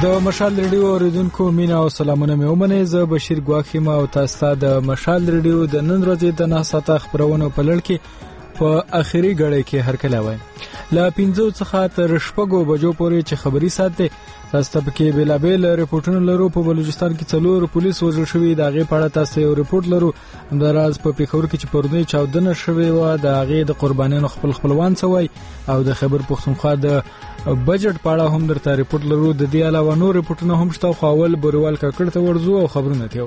د مشال ریډیو اوریدونکو مینا او سلامونه مې ومنئ. زه بشیر ګواخ یم او تاسو ته د مشال ریډیو د نن ورځې د 9 ساعته خبرونو په لړ کې په اخیری غړې کې هرکلی وایم. له 5 څخه تر 6 بجو پورې چې خبري ساته تاسو ته کې بلابل ریپورتونه لرو. په بلوچستان کې 4 پولیس وژل شوی، د هغه په اړه تاسو یو ریپورت لرو. همداراز په پیښور کې چې پرونی چاودنه شوې و، د هغه د قربانیانو خپلوان سوي او د خبر پښتونخوا د بجټ په اړه هم درته ریپورت لرو. د دې علاوه نور ریپورتونه هم شته، خو اول بوروال ککړ ته ورځو او خبرونه تیو.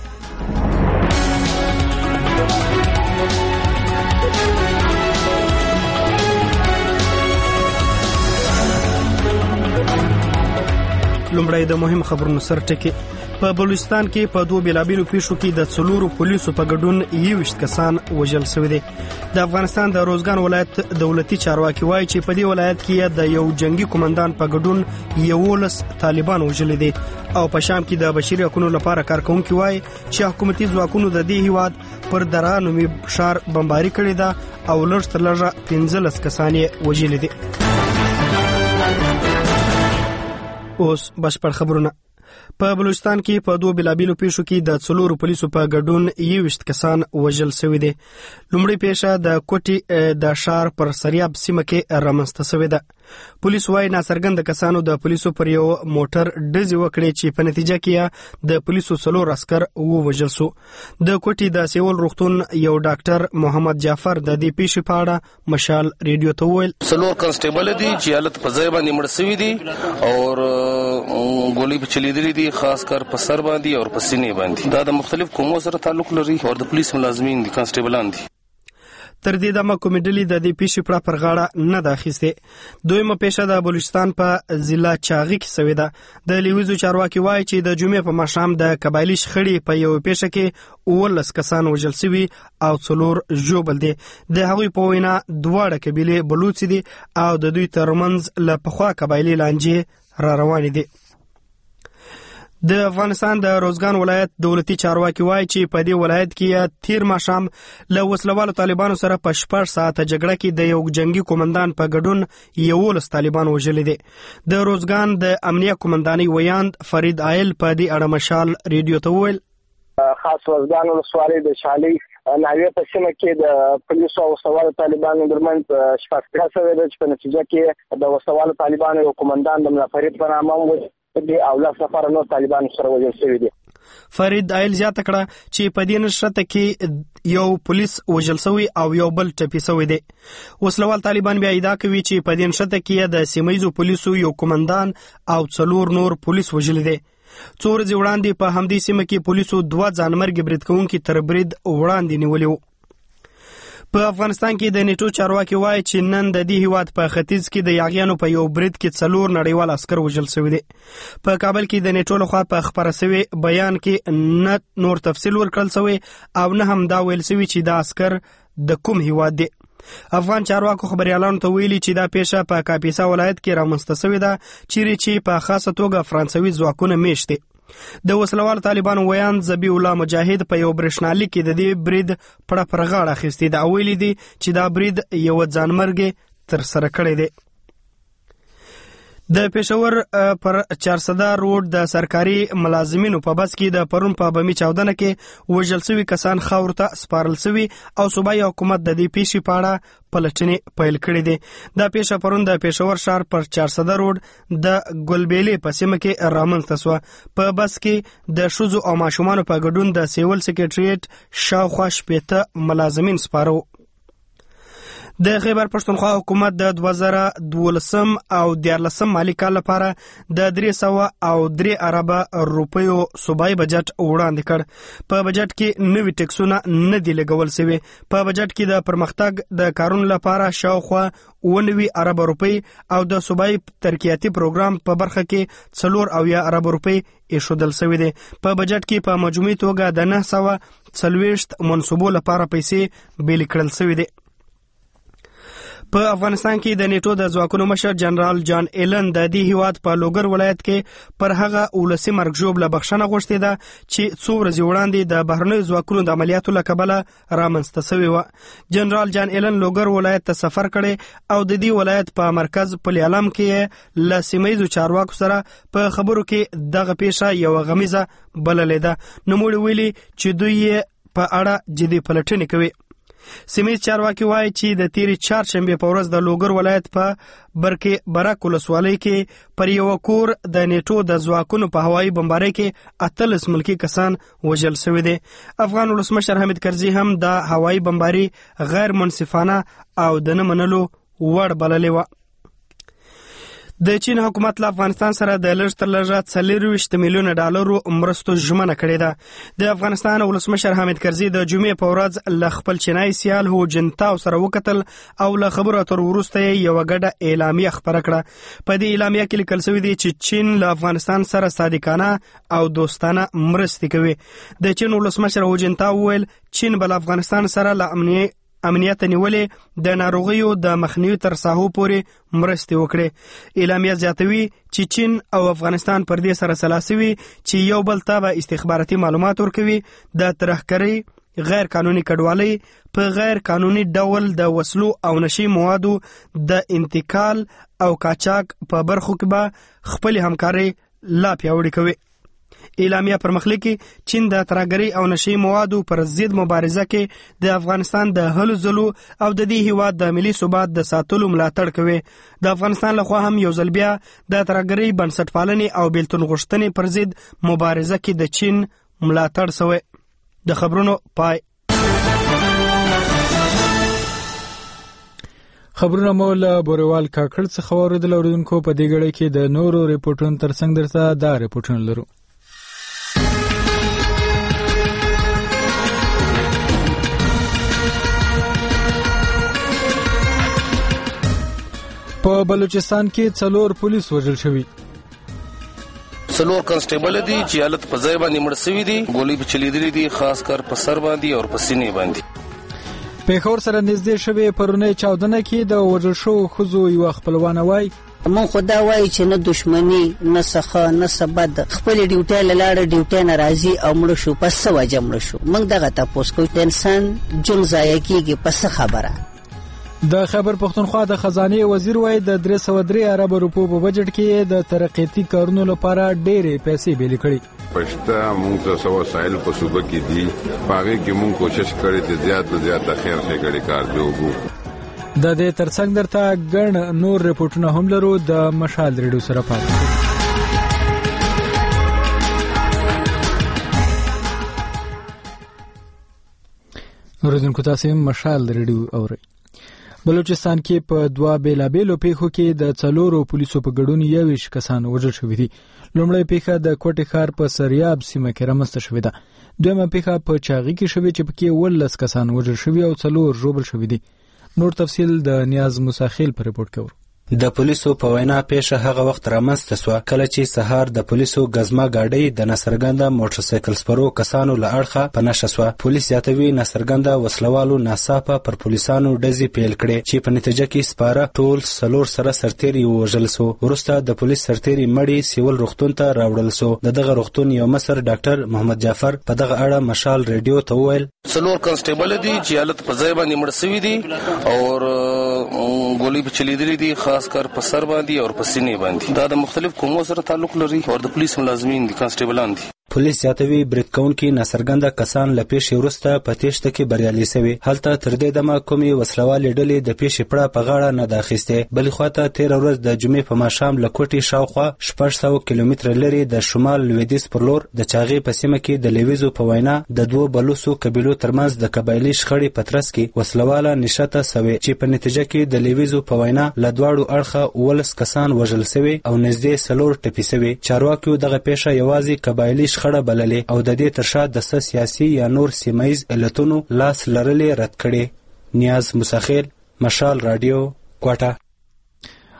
لومړی د مهم خبرونو سر ټکی. په بلوچستان کې په 2 بلابلو پیښو کې د 4 پولیسو په ګډون 21 کسان وژل شوي دي. د افغانستان د روزګان ولایت دولتي چارواکي وایي چې په دې ولایت کې د یو جنگي کمانډان په ګډون 11 طالبان وژل دي. او په شام کې د بشري حقوقو لپاره کارکونکي وایي چې حکومتي ځواکونو د دې هیواد پر درانومي شهر بمباري کړې ده او لږ تر لږه 15 کسان یې وژل دي. اوس بشپړ خبرونه. په بلوچستان کې په 2 بلابلو پیښو کې د 4 پولیسو په ګډون 21 کسان وژل شوي دي. لومړی پیښه د کوټي د شهر پر سریاب سیمه کې رامنځته شوې ده. پولیس وايي ناڅرګند کسانو د پولیسو پر یو موټر ډزې وکړې چې په نتیجه کې د پولیسو 4 عسكر ووژل شو. د کوټي د سیول روغتون یو ډاکټر محمد جعفر د دې پیښې په اړه مشال ریډیو ته وویل 4 کنسټیبل دي چې حالت په ځای باندې مړ شوي دي او ګولې په چلیدلې دي، خاص کر په سر باندې او په سینې باندې. دا د مختلف قومو سره تعلق لري او د پولیس ملازمین دي، کنسټیبلان دي. تر دې دمه کومې ډلې د دې پیښې پر غاړه نه ده اخیستې. دویمه پیښه د بلوچستان په ضلع چاغي کې شوې ده. د لیویزو چارواکي وایي چې د جمعې په ماښام د قبایلي شخړې په یو پیښه کې 19 کسان وژل شوي او 4 ژوبل دي. د هغوی په وینا دواړه قبیلې بلوچ دي او د دوی ترمنځ له پخوا قبایلي لانجې را روانې دي. د افغانستان د روزګان ولایت دولتي چارواکي وایي چې په دې ولایت کې تیر ماښام له وسلوالو طالبانو سره په 6 ساعته جګړه کې د یو جنگي کمانډان په ګډون 11 طالبان وژل دي. د روزګان د امنیه کمانډاني ویاند فرید عایل په دې اړه مشال ریډیو ته وویل خاص روزګان ولسوالۍ د شالي ناویه په سیمه کې د پولیسو او وسلوالو طالبانو ترمنځ شپږ شوې ده چې په نتیجه کې د وسلوالو طالبانو یو کمانډان د ملا فرید په نامه دي او لا سفر نو طالبان سره وژل شوی دي. فرید عایل زیاته کړه چې په دې نشته کې یو پولیس وژل شوی او یو بل ټپي شوی دی. وسلوال طالبان بیا ادعا کوي چې په دې نشته کې د سیمایي پولیسو یو کمانډان او 4 نور پولیس وژل دي. 4 ورځې وړاندې په همدې سیمه کې پولیسو 2 ځانمرګي برید کوونکي تر برید وړاندې نیولي وو. په افغانستان کې د نیټو چارواکي وایي چې نن د دې هیواد په ختیځ کې د یاغیانو په یو برید کې 4 نړیوال عسكر وژل شوي دي. په کابل کې د نیټو لخوا په خبره شوی بیان کې نه نور تفصیل ورکړل شوی او نه هم دا ویل شوی چې دا عسكر د کوم هیواد دي. افغان چارواکو خبريالانو ته ویلي چې دا پیښه په کاپیسا ولایت کې رامنځته شوې ده چې په خاصه توګه فرانسوي ځواکونه میشت دي. د وسلوال طالبانو ویان ذبی الله مجاهد په یو برېښنالیک کې د دې برید پر غاړه اخیستی دا ویلي دي چې دا برید یو ځانمرګي تر سره کړی دی. د پېښور پر 400 روډ د سرکاري ملازمینو په بس کې د پرون په بمي چاودنه کې وژل شوي کسان خاور ته سپارل شوي او صوبایي حکومت د دې پیښې په اړه پلټنې پیل کړې دي. دا پیښه پرون د پېښور ښار پر 400 روډ د ګلبېلې په سیمه کې رامنځته شوه. په بس کې د ښځو او ماشومانو په ګډون د سیول سکریټریټ شاوخوا 80 ملازمین سپارو. د خیبر پښتونخوا حکومت د 2012 او 14 مالی کال لپاره د 303 اربه روپیو صوبایي بجټ وړاندې کړ. په بجټ کې نوي ټیکسونه نه دي لګول شوي. په بجټ کې د پرمختګ د کارونو لپاره شاوخوا 90 اربه روپی او د صوبایي ترقیاتي پروګرام په برخه کې 4 اربه روپی ایښودل شوي دي. په بجټ کې په مجموعي توګه د 940 منصوبو لپاره پیسې بیل کړل شوي دي. په افغانستان کې د نیټو د ځواکونو مشر جنرال جان ایلن د دې هیواد په لوګر ولایت کې پر هغه ولسی مرګ ژوبله بخښنه غوښتې ده چې څو ورځې وړاندې د بهرنیو ځواکونو د عملیاتو له کبله رامنځته شوې وه. جنرال جان ایلن لوګر ولایت ته سفر کړی او د دې ولایت په مرکز پل علم کې له سیمهییزو چارواکو سره په خبرو کې دغه پیښه یوه غمیزه بللې ده. نوموړي ویلي چې دوی یې په اړه جدي پلټنې کوي. سیمهییز چارواکي وایي چې د تیرې چهارشنبې په ورځ د لوګر ولایت په برکې برک ولسوالۍ کې پر یوه کور د نیټو د ځواکونو په هوایي بمبارۍ کې 18 ملکي کسان وژل شوي دي. افغان ولسمشر حامد کرزي هم د هوایي بمباري غیر منصفانه او د نه منلو وړ بللې وه. د چین حکومت له افغانستان سره د لږ تر لږه 24 میلیونه ډالرو مرستو ژمنه کړې ده. د افغانستان ولسمشر حامد کرزي د جمعې په ورځ له خپل چینایي سیال هو جنتاو سره وکتل او له خبرو اترو وروسته یې یوه ګډه اعلامیه خپره کړه. په دې اعلامیه کې لیکل شوي دي چې چین له افغانستان سره صادقانه او دوستانه مرستې کوي. د چین ولسمشر هو جنتاو وویل چین به له افغانستان سره له امنیت نیولې د ناروغیو د مخنیوي تر ساحو پورې مرستې وکړي. اعلامیه زیاتوي چې چین او افغانستان پر دې سره سلا سوي چې یو بل ته به استخباراتي معلومات ورکوي، د ترهګرۍ، غیر قانوني کډوالۍ، په غیر قانوني ډول د وسلو او نشي موادو د انتقال او قاچاق په برخو کې به خپل همکاري لا پیاوړې کوي. اعلامیه پر مخلیکي چین د ترهګرۍ او نشي موادو پر ضد مبارزه کې د افغانستان د هلو ځلو او د دې هیواد د ملي ثبات د ساتلو ملاتړ کوي. د افغانستان لخوا هم یو ځل بیا د ترهګرۍ، بنسټپالنې او بیلتون غوښتنې پر ضد مبارزه کې د چین ملاتړ شوی. د خبرونو پای. خبرونه مو له بوروال کاکړ څخه واوریدل. اوریدونکو په دې غړي کې د نورو ریپورټونو ترڅنګ درته دا ریپورټونه لرو. په بلوچستان کې 4 پولیس وژل شوي. 4 کنسټیبل دي چې حالت په ځای باندې مړ شوي دي. ګولۍ په چلیدلې دي، خاص کر په سر باندې او په سینې باندې. پیښور سره نږدې شوی پرونی چاودنه کې د وژل شوو ښځو یوه خپلوانه وایي مون خدا وایي چې نه دشمنی نه څه نه څه بد، خپل ډیوټي لاله ډیوټي ناراضي او مړ شو. پس څه وجه مړ شو؟ موږ دغه تاسو کوی انسان جون ضایع کیږي. پس خبره د خیبر پښتونخوا د خزانه وزیر وایي د 303 ارب روپو په بجټ کې د ترقیتي کارونو لپاره ډېرې پیسې بیل کړي. پښتا موږ ته سو وسایل په صوبه کې دي، هغه کې موږ کوشش کړې چې زیات نه زیات خیر ښېګړې کار جوړو. د دې ترڅنګ درته ګڼ نور ریپورټونه هم لرو. د مشال ریډیو سره پاتې اوریدونکو تاسو مشال ریډیو اورئ. بلوچستان کې په 2 بیلابیلو پیښو کې د 4 پولیسو په ګډون 21 کسان وژل شوي دي. لومړی پیښه د کوټې ښار په سریاب سیمه کې رامنځته شوې ده. دویمه پیښه په چاغي کې شوې چې پکې 19 کسان وژل شوي او 4 ژوبل شوي دي. نور تفصیل د نیاز مساخیل په ریپورت کې ورو. د پولیسو په وینا پیښه هغه وخت رامنځته شوه کله چې سهار د پولیسو غزما گاډۍ د ناڅرګنده موټر سایکل سپرو کسانو له اړخه په نشه شوه. پولیس زیاتوي ناڅرګنده وسلوالو ناڅاپه پر پولیسانو ډزې پیل کړې چې په نتیجه کې سپاره ټول 4 سره سرتیري ووژل سو. وروسته د پولیس سرتیري مړي سیول روغتون ته راوړل سو. دغه روغتون یو مصر ډاکټر محمد جعفر په دغه اړه مشال ریډیو ته وویل 4 کنسټیبل دي چې حالت په ځای باندې مړ شوي دي او ګولۍ په چلیدلې دي، خاص کر په سر باندې او په سینې باندې. دا د مختلف قومو سره تعلق لري او د پولیس ملازمین دي، کانسټیبلان دي. پولیس زیاتوي برید کوونکي ناڅرګنده کسان له پیښې وروسته په تېښته کې بریالي شوي. هلته تر دې دمه کومې وسلوالې ډلې د پیښې پړه په غاړه نه ده اخیستې. بلې خواته تېره ورځ د جمعې په ماښام له کوټې شاوخوا 600 کیلومتره لرې د شمال لویدیځ پر لور د چاغې په سیمه کې د لیویزو په وینا د 2 بلوڅو قبیلو ترمنځ د قبایلي شخړې په ترڅ کې وسلواله نښته سوې چې په نتیجه کې د لیویزو په وینا له دواړو اړخه 19 کسان وژل سوي او نږدې 4 ټپي سوي. چارواکیو دغه پیښه یوازې قبایلي شخړه بللې او د دې تر شا د سیاسي یا نور سیمایز علتونو لاس لرلې رد کړي. نیاز مساخیل، مشال رادیو، کوټه.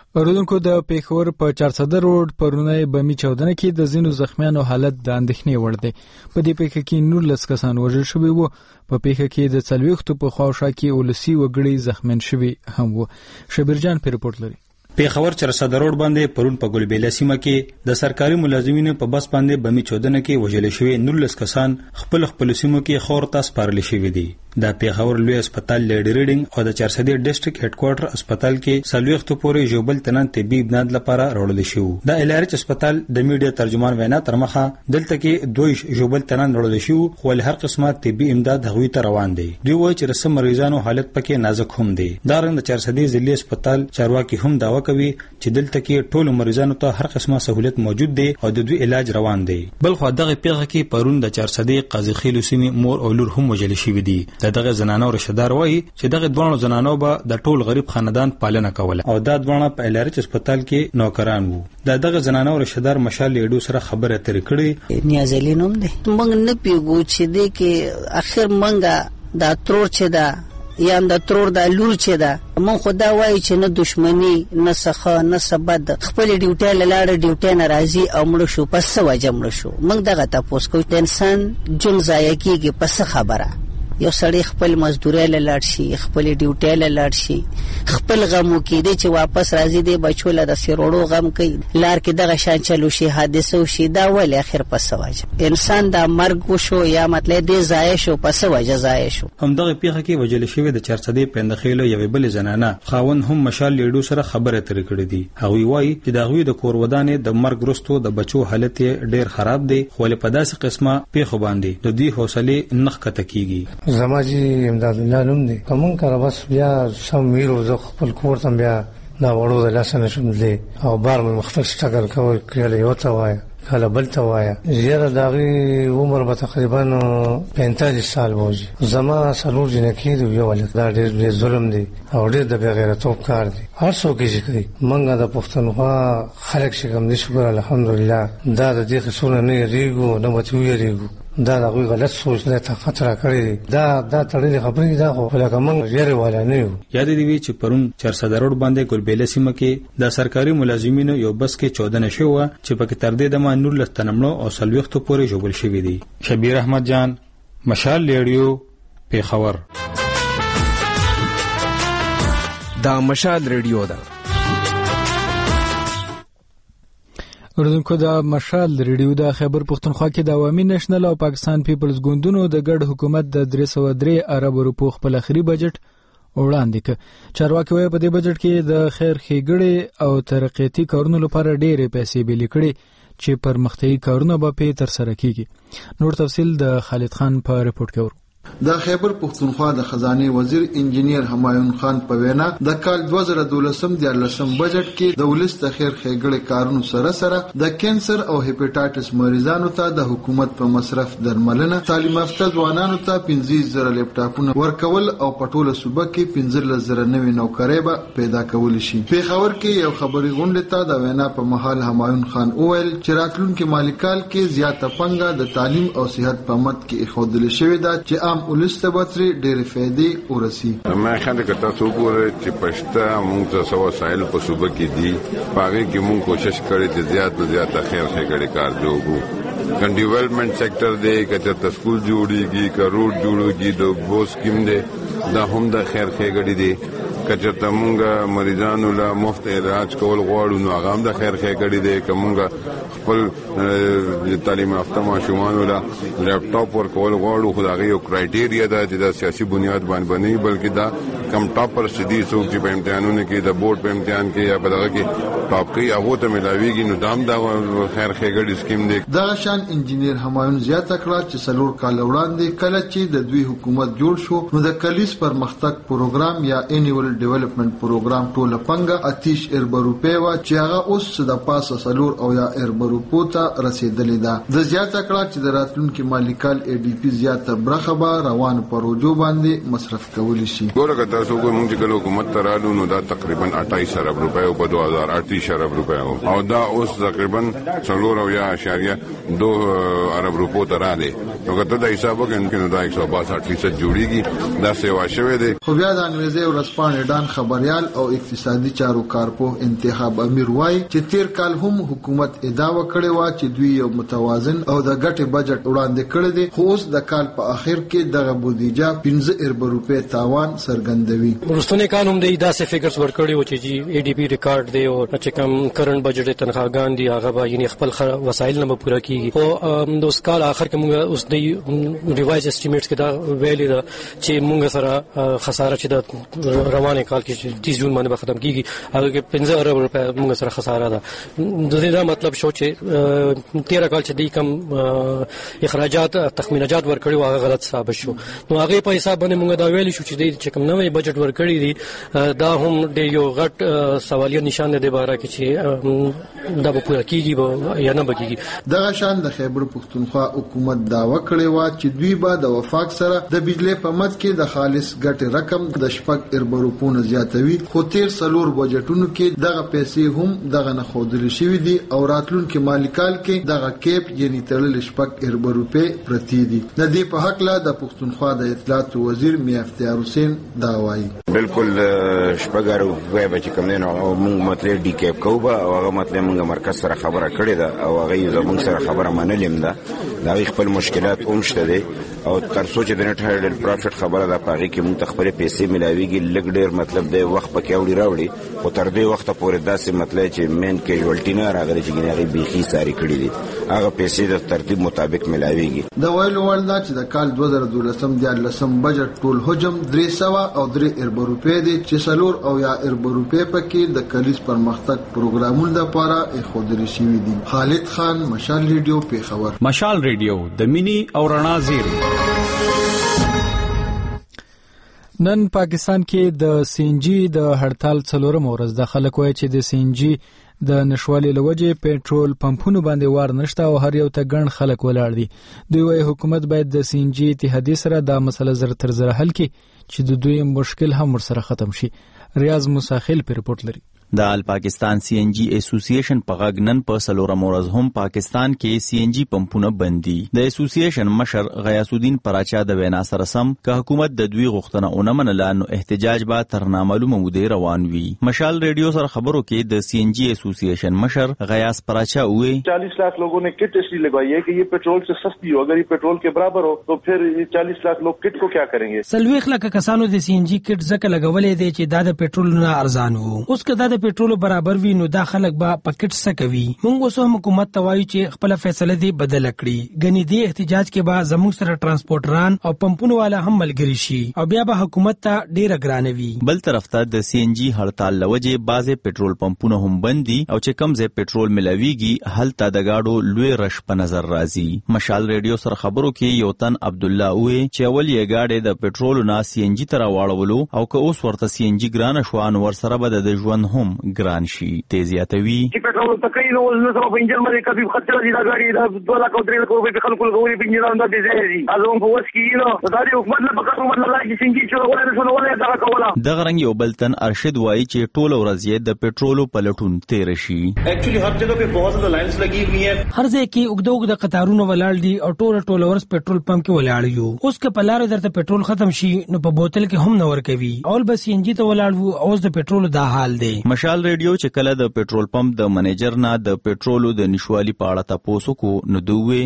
اوریدونکو د پیښور په 400 روډ پرونی بمی چودنه کې د زینو زخمیانو حالت د اندېښنې وړ دی. په دې پیښه کې 19 کسان وژل شوي وو. په پیښه کې د 40 په خواوشا کې ولسی وګړي زخمیان شوي هم وو. شبیرجان په رپورټ لري. پیښور 400 روډ باندې پرون په ګلبېله سیمه کې د سرکاري ملازمینو په بس باندې بمی چودنه کې وژل شوي 19 کسان خپل سیمو کې خور ته سپارل شوي دي. د پیښور لوی هسپتال لیډ ریډینګ او د 400 ډیسټریکټ هډ کوارټر هسپتال کې سلويختو پورې جوبل تنن طبي امداد لپاره راوړل شو. د الارچ هسپتال د میډیا ترجمان وینا تر مخه دلته کې دوی جوبل تنن راوړل شو خو له هر قسمه طبي امداد هغوی ته روان دي. دوی وایي چې رسم مریضانو حالت پکې نازک هم دي. دا رنګ د 400 ضلعي هسپتال چارواکي هم داوا کوي چې دلته کې ټول مریضانو ته هر قسمه سہولت موجود دي او د دوی علاج روان دي. بل خو دغه پیښه کې پرون د 400 قاضي خیلو سیمې مور او لور هم وژل شوي دي. دغه زنانو رشدار وایي چې دغه دوه زنانو به د ټول غریب خاندان پالنه کوله او دا دوه په الارچ هسپتال کې نوکران وو. دغه زنانو رشدار مشال لیډو سره خبره اترې کړې. نیازلینوم دي موږ نه پیګو چې دې کې اخر منګه دا ترور چې دا یا د ترور د لور چې دا مون خدا وایي چې نه دشمنی نه سخا نه سبد خپل ډیوټي لاله ډیوټي ناراضي او مړ شو پس وجه مړ شو. موږ دغه تاسو کو انسان جون ضایع کیږي پس خبره یو سړی خپل مزدوري لاړ شي خپل ډیوټي لاړ شي خپل غمو کې دي چې واپس راځي دی بچو له د سیروړو غم کوي لار کې دغه شان چلو شي حادثه شي دا ول اخر پس واجه انسان دا مرګ شو یا مطلب دی ضایع شو پس واجه ضایع شو. هم دغه پیښه کې وجل شوی د 400 پندخیلو یوې بل زنانه خاون هم مشال لیډو سره خبره ترې کړې دي. هغوی وایي چې د هغوی د کور ودانې د مرګ وروسته د بچو حالت ډیر خراب دی خو له پداسې قسمه پیښو باندې د دوی حوصله نخ کته کیږي. زماجی امداد الله نوم دی کوم کار بس بیا سم میرو زه خپل کور ته بیا دا وړو د لاس نه شم دي او بار مختلف شټګل کول کله یو ته وای کله بل ته وای زیاده دغه عمر به تقریبا 45 سال وځي. زما سلور جن کې یو ولې دا ډېر ظلم دی او ډېر د بغیرتوب کار دی. هر څوک یې کوي منګه د پښتونخوا خلک شګم دي شکر الحمدلله دا د دې خصونه نه ریګو نه متو یریګو دا غوي غلط سوچ نه ته خطر کړی دا تړلې خبرې دا خو لکه مونږ غیر والا نه یو. یاد دی وی چې پرون 400 روډ باندې ګلبېله سیمه کې د سرکاري ملازمینو یو بس کې 14 شو چې پکې تر دې د 19 تنمنو او سلويختو پورې جوړل شوی دی. شبیر احمد جان مشال لیډیو پیښور. دا مشال ریډیو ده. اوریدونکو د مشال ریډیو د خیبر پښتونخوا کې د عوامي نېشنل او پاکستان پیپلز ګوندونو د ګډ حکومت د 303 ارب روپو خپل اخري بجټ وړاندې کړ. چارواکي وایي په دې بجټ کې د خیر ښېګړې او ترقیاتي کارونو لپاره ډېرې پیسې بیلې کړې چې پرمختیایي کارونه به په ترسره کیږي. نور تفصیل د خالد خان په رپورټ کې ورو. د خیبر پښتونخوا د خزانه وزیر انجینیر همایون خان په وینا د کال 2012 د بجټ کې د ولس د خیر ښېګړې کارونو سره سره د کینسر او هیپاټایټس مریضانو ته د حکومت په مصرف درملنه تعلیم یافته ځوانانو ته 15,000 لیپټاپونه ورکول او په ټوله صوبه کې 15,000 نوې نوکرۍ به پیدا کول شي. پیښور کې یو خبري غونډه ته د وینا په محل همایون خان اویل چې راتلونکي مالی کال کې زیاته پنګه د تعلیم او صحت په مت کې خودل شوې ده چې عام ولسته بطري ډېر فائدې ورسي. ما خاله کته څو ګوره چې پښتا موږ ته سوا سایل په صوبه کې دي پاره کې موږ کوشش کړې چې زیات خیر ښېګړې کار جوړو. کن ډیولپمنٹ سیکٹر دی کته سکول جوړیږي کا روډ جوړیږي د بو سکیم دی دا هم د خیر ښېګړې دی کچته مونږه مریضانو لا مفت علاج کول غواړو نو هغه هم د خیر ښېګړې دی کومه خپل تعلیم یافته ماشومان لا لیپټاپ ورکول غواړو خو هغه یو کرایټیریا ده چې د سیاسي بنیاد باندې نه بلکې دا کم ټاپر سدي څوک چې په امتحانونو کې د بورډ په امتحان کې یا په دغه کې ټاپ کوي هغه ته ملاويږي نو دام دا خیر ښېګړې سکیم دی. دا شان انجینیر همایون زیاته کړه چې سلور کال وړاندې کله چې د دوی حکومت جوړ شو نو د کلیس پرمختګ پروګرام یا انیول ډیولپمنٹ پروګرام ټوله پنګه 30 ارب روپے وا چې هغه اوس د پاسه سلور او یا ارب روپو ته رسیدلې ده. د زیاته کړه چې د راتلونکي مالی کال ADP زیاته برخه به روانو پروژو باندې مصرف کولی شي. ګوره که تاسو وګورئ موږ چې کله حکومت ته رالو نو دا تقریبا 28 ارب روپیو په 2038 ارب روپیو او دا اوس تقریبا 4.2 ارب روپو ته راغلی. نو که ته د حساب وکړې نو دا 162% جوړیږي. دا سیوا شوی دی. خو بیا د انګریزي ورځپاڼې ډان خبريال او اقتصادي چارو کارپوه انتخاب امیر وای چې تیر کال هم حکومت ادعا وکړې و چې دوی یو متوازن او د ګټې بجټ وړاندې کړی دی، خو اوس د کال په اخر کې دغه بودیجه 15 ارب روپے تاوان څرګندوي. ورستنه کال هم د داسې فګرز ورکړي و چې ADP ریکارډ دی او چې کوم کرنٹ بجټ تنخواګان دي هغه به یعنی خپل وسایل نه پوره کیږي. او د اوس کال اخر کې موږ اوس د ریوایز اسټیمیټس کې دا ویلي ده چې موږ سره خساره چې د روانه کال کې 30 جون باندې ختم کیږي هغه کې 15 ارب روپے موږ سره خساره ده. د دې دا مطلب شو چې 13 کال چې د کم اخراجات تخمینات ورکړي او هغه غلط ثابت شو. نو هغه په حساب باندې موږ دا ویلي شو چې د کوم نوې بجټ ورکړي دي دا هم د یو غټ سوالیه نشان دی باره کې چې دا به پوره کیږي یا نه بکیږي. دغه شان د خیبر پښتونخوا حکومت داوا کړې و چې دوی به د وفاق سره د بجلی په مد کې د خالص ګټې رقم د 6 ارب روپو نه زیاتوي، خو تیر 4 بجټونو کې دغه پیسې هم دغه نه ښودل شوي دي او راتلونکي مالی کال کې دغه کیپ یعنی تړل 6 ارب روپے پرتی دي. د دې په حق لا د پښتونخوا د اطلاعات وزیر میا افتیار حسین دا وایي. بالکل 6 ارب روپے به کوم نه موږ مطلب ډی کیپ کوو او هغه مطلب موږ مرکز سره خبره کړې ده او هغه زموږ سره خبره منلیم ده. دا خپل مشکلات هم شته دي او تر څو چې د نت هایډل پروفټ خبره ده پاره کې موږ خپل پیسې ملاويږي لګ ډیر مطلب د وخت پکې وړي راوړي او تر دې وخت پورې داسې مطلب چې مین کیژوالټی نه راغلي چې ګنې هغه بيخي ساري کړی دي هغه پیسې د ترتیب مطابق ملاويږي. د ویلو وړ دا چې د کال 2012 بجټ ټول حجم 303 ارب روپے دي چې 4 او یا ارب روپے پکې د کلیز پرمختګ پروګرامونو لپاره اخودري شوی دي. خالد خان، مشال ریډیو، پیښور. مشال ریډیو د مینی او رڼا زیری. نن پاکستان کې د CNG د هړتال 4 ورځ د خلک وایي چې د CNG د نشوالي لوجه پېټرول پمپونو باندې وار نشته او هر یو ته ګڼ خلک ولاړ دي. دوی وايي حکومت باید د CNG اتحادیه سره دا مسله زر تر زر حل کړي چې د دوی مشکل هم ورسره ختم شي. ریاض مساخیل پر رپورټ لري. د آل پاکستان CNG اسوسییشن په غږ نن په 4 مورز هم پاکستان کې CNG پمپونه بندي. د اسوسییشن مشر غیاث الدین پراچا د وینا سره سم که حکومت د دوی غوښتنه اونمنله نو احتجاج به تر نامعلومه موده روان وي. مشال ریډیو سره خبرو کې د CNG اسوسییشن مشر غیاث پراچا وې 40 लाख लोगों ने किट इसलिए लगवाई है कि ये पेट्रोल से सस्ती हो, अगर ये पेट्रोल के बराबर हो तो फिर ये 40 लाख लोग किट को क्या करेंगे. 40 लाख کسانو د CNG किट زکه لګولې دي چې دا د پېټرول نه ارزان وو. اوس که دا د پېټرول برابر وي نو دا خلک به پکټ سکوي. موږ اوس هم حکومت ته وایو چې خپل فیصله دی بدل کړي. غني دی احتجاج کې به زموږ سره ترانسپورټران او پمپونو والا هم ملګری شي او بیا به حکومت ته ډیره ګرانوي. بل طرف ته د CNG هړتال لوجه بعضه پېټرول پمپونه هم بندي او چې کم ځای پېټرول ملاويږي هلته د گاډو لوی رش په نظر راځي. مشال ریډیو سره خبرو کې یو تن عبد الله وې چې اول یې گاډي د پېټرول نه CNG تر واړولو او که اوس ورته CNG ګران شوان ور سره به د ژوند هم ګران شي. تیزیاتوي چې پېټرول تکای نو نو سره په انجن باندې کبي خطر دي دا غاډي دا 2 لک او 3 لک روپے په خلکو لګوري په انجن باندې دي زی ازون په وس کې نو دا دی حکومت له پکړو مطلب چې څنګه چې ولې شنو ولې دا کوله. د غرنګ یو بلتن ارشد وایي چې ټول ورځ د پېټرولو پلټون تیر شي. ایکچولی هر جگہ په بہت زیادہ لائنز لگی ہوئی ہیں. هر ځای کې وګدوګ د قطارونو ولاړ دي او ټول ورځ پېټرول پمپ کې ولاړ یو. اوس که په لار درته پېټرول ختم شي نو په بوتل کې هم نور کوي. اول به CNG ته ولاړ وو اوس د پېټرول دا حال دی. مشال ریډیو چې کله د پېټرول پمپ د منیجر نه د پېټرولو د نشوالي په اړه تاسو کو نو دوی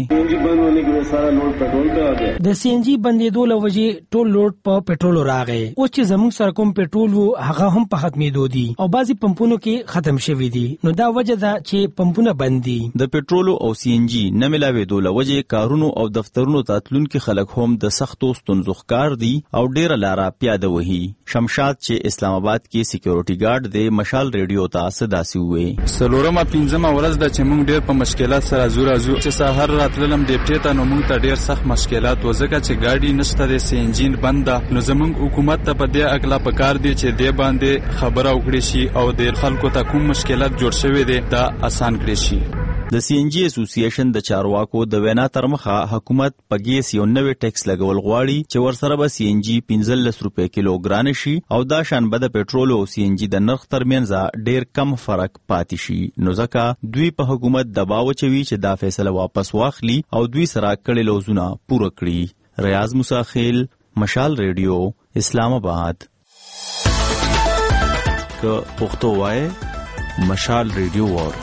د CNG بندیدو لوجه ټول لوډ په پېټرول راغی. او چې زموږ سره کوم پېټرول وو هغه هم په ختمېدو دي او بعضی پمپونو کې ختم شوی دي. نو دا وجه ده چې پمپونه بندي. د پېټرولو او CNG نه ملاوېدو لوجه کارونو او دفترونو تاتلونکو خلک هم د سختو ستونزو ښکار دي او ډېر لاره پیاده وهي. شمشاد چې اسلام آباد کې سکیورټي ګارد دی مشال ریډیو ته صداسي وې. سلورمه پنځمه ورځ د چې موږ ډېر په مشکلات سره زو چې سحر راتللم ډیپټي ته نو موږ ته ډېر سخت مشکلات وځکه چې ګاډي نشته د CNG بند ده. نو زموږ حکومت ته په دې اکلا پکار دی چې دې باندې خبره وکړي شي او د خلکو ته کوم مشکلات جوړ شوی دي دا آسان کړي شي. د سی ان جی اسوسییشن د چارواکو د وینا تر مخه حکومت په ګیس یو نوې ټیکس لګول غواړي چې ورسره به سی ان جی 15 روپے کیلوګرام شي او دا شان به د پېټرول او سی ان جی د نرخ ترمنځ ډیر کم فرق پاتې شي. نو ځکه دوی په حکومت دباو چوي چې دا فیصله واپس واخلي او دوی سره کړي لوزونه پوره کړي. ریاض مساخیل، مشال ریډیو، اسلام آباد. که پښتو وای مشال ریډیو وور.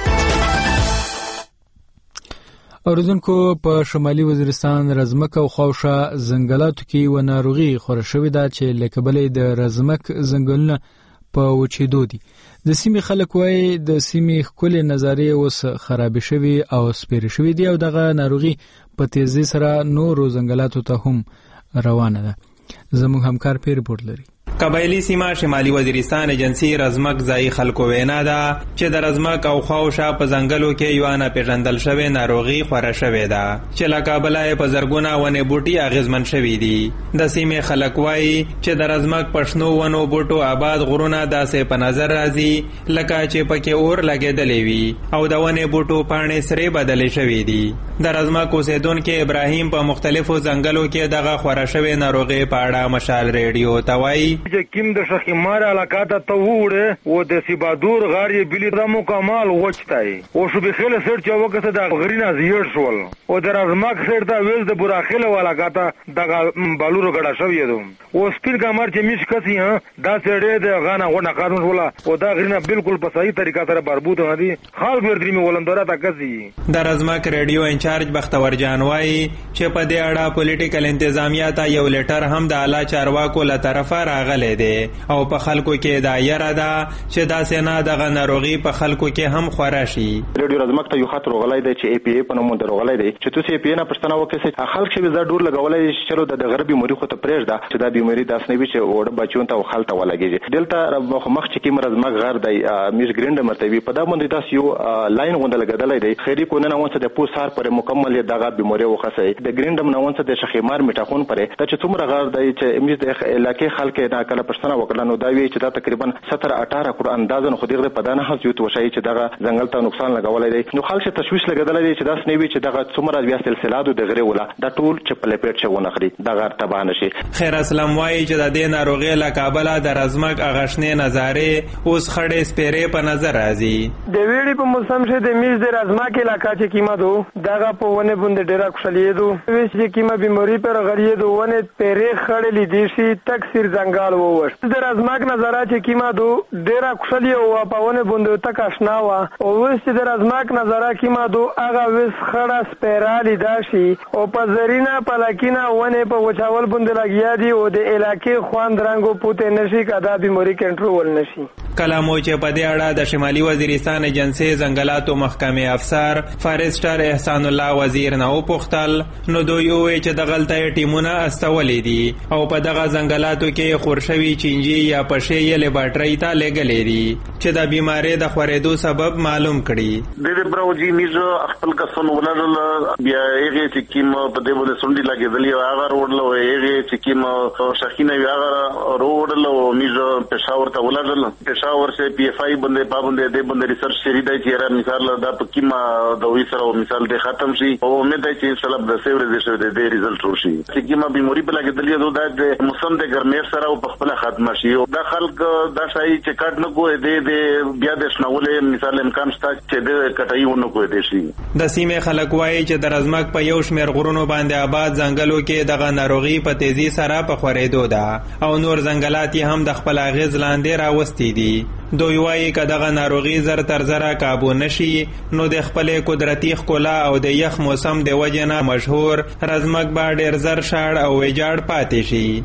اوریدونکو په شمالي وزیرستان رزمک او خواوشا ځنګلاتو کې و ناروغي خوره شوې ده چې له کبلې د رزمک ځنګلونه په وچېدو دي. د سیمې خلک وایي د سیمې ښکلې نظارې اوس خرابې شوي او سپیرې شوي دي او دغه ناروغي په تیزی سره نورو ځنګلاتو ته هم روانه ده. زموږ همکار پی رپورټ لري. قبایلی سیمه شمالي وزیرستان ایجنسی رزمک ځای خلکو وینا ده چې د رزمک او خواوشا په ځنګلو کې یو نه پیژندل شوی ناروغي خوره شوې ده چې له کابله په زرګونه ونې بوټي اغیزمن شوي دي. د سیمې خلک وایي چې د رزمک پښنو ونو بوټو آباد غرونه داسې په نظر راځي لکه چې پکې اور لګېدلې وي او د ونې بوټو پاڼې سرې بدلې شوي دي. د رزمک اوسیدونکي ابراهیم په مختلفو ځنګلو کې دغه خوره شوی ناروغي په اړه مشال ریډیو ته وایي چې کیم د شخیمار علاقه ته وړه او د سیبادور غار یې بلی د مکمل وچتای او شو به خله سر چې وکړه د غرینا زیړ شول او د رزمک سر ته ویل د براخله علاقه ته د بالورو غړا شوی دو او سپیر ګمر چې میش کسي ها دا سړې د غانا غونه قانون ولا او دا غرینا بالکل په صحیح طریقه سره بربود نه دي خال ګردري می ولندره تا کسي. د رزمک ریډیو انچارج بختور جان وایي چې په دې اړه پولیټیکل انتظامیه ته یو لیټر هم د اعلی چارواکو له طرفه راغلی دی او په خلکو کې دا یره ده چې دا سینا دغه ناروغي په خلکو کې هم خوره شي. ریډیو رزمک ته یو خاطر غلای دی چې ای پی ای په نوم درغلای دی چې تاسو ای پی ای نه پښتنه وکړئ چې خلک چې زړه ډور لګولای شي چې د غربي موري خو ته پرېږده چې دا بیماری داس نه وي چې وړ بچون ته خلک ولګي. دلته مخ چې کیم رزمک غر دی میز ګریند مرتبه په دا باندې داس یو لاین غوندل غدلای دی خیری کو نه وانه د پوسار پر مکمل دغه بیماری وخصي د ګریندم نه وانه د شخیمار میټاخون پرې ته چې څومره غر دی چې میز د علاقې خلک دا کله پښتنه وکړه نو دا وی چې دا تقریبا 17-18 کړه اندازن خو دغه په دانه حس یو توشي چې دغه ځنګل ته نقصان لګولای دی. نو خلک تشویش لګدلای دی چې دا سنوي چې دغه څومره بیا سلسله د غره ولا دا ټول چې په لپیټ شونه خري دغه تبان شي. خیر اسلام وایي چې د دې ناروغي له کابل د رزمک اغشنې نظارې اوس خړې سپېرې په نظر راځي. د ویړي په موسم شه د میز د رزمک علاقہ چې کیما دو دغه په ونه بوند ډیره خوشالیدو ویش چې کیما بیماری پر غړیدو ونه پېرې خړې لیدي شي تکثیر ځنګال ووشت د رزمک نظاره چې کیما دو ډیره خوشالي او په ونه بوند تک آشنا وا او ویش چې د رزمک نظاره کیما دو هغه وس خړه سپېرالی داشي او په زرینا پلاکینا ونه په وچاول بوند لګیا دي او د علاقې خوان درنګو پوتې نشي کدا بیماری کنټرول نشي. کلامو چې په دې اړه د شمالي وزیرستان ایجنسی ځنګلاتو محکمې افسر فارسټر احسان الله وزیر نه وپوښتل نو دوی وایي چې د غلطۍ ټیمونه استولې دي او په دغه ځنګلاتو کې خورشوي چینجی یا پښې یې لیبارټرۍ ته لګلې دي چې د بیماری د خورېدو سبب معلوم کړي. د براوجی میزو خپل کسن ولرل بیا هغه چې کیم په دې باندې سونډي لګېدلې او هغه وړلو هغه چې کیم شخینه هغه وړلو میزو پېښور ته ولرل پېښور سے پی ایف آئی بندے پابندے دے بندے ریسرچ شری دی چې مثال دا پکیما د وی سره مثال د ختم شي او امید دی چې انشاء الله د سیورې شوی د ریزلټ وشي چې کیما بیماری په لګېدلې دوه د موسم د ګرمۍ سره په خپل ختم شي او د خلک دا شای چې کټ نه کوی د بیا د شنولې مثال امکان شته چې د کټای ونه کوی دی شي. د سیمې خلک وایي چې د رزمک په یو شمېر غرونو باندې آباد ځنګلو کې دغه ناروغي په تیزی سره په خورېدو ده او نور ځنګلات هم د خپل اغیز لاندې راوستي دي. دوی وایي که دغه ناروغي زر تر زره کابو نشي نو د خپلې قدرتي ښکلا او د یخ موسم د وجې نه مشهور رزمک به ډېر زر شاړ او ویجاړ پاتې شي.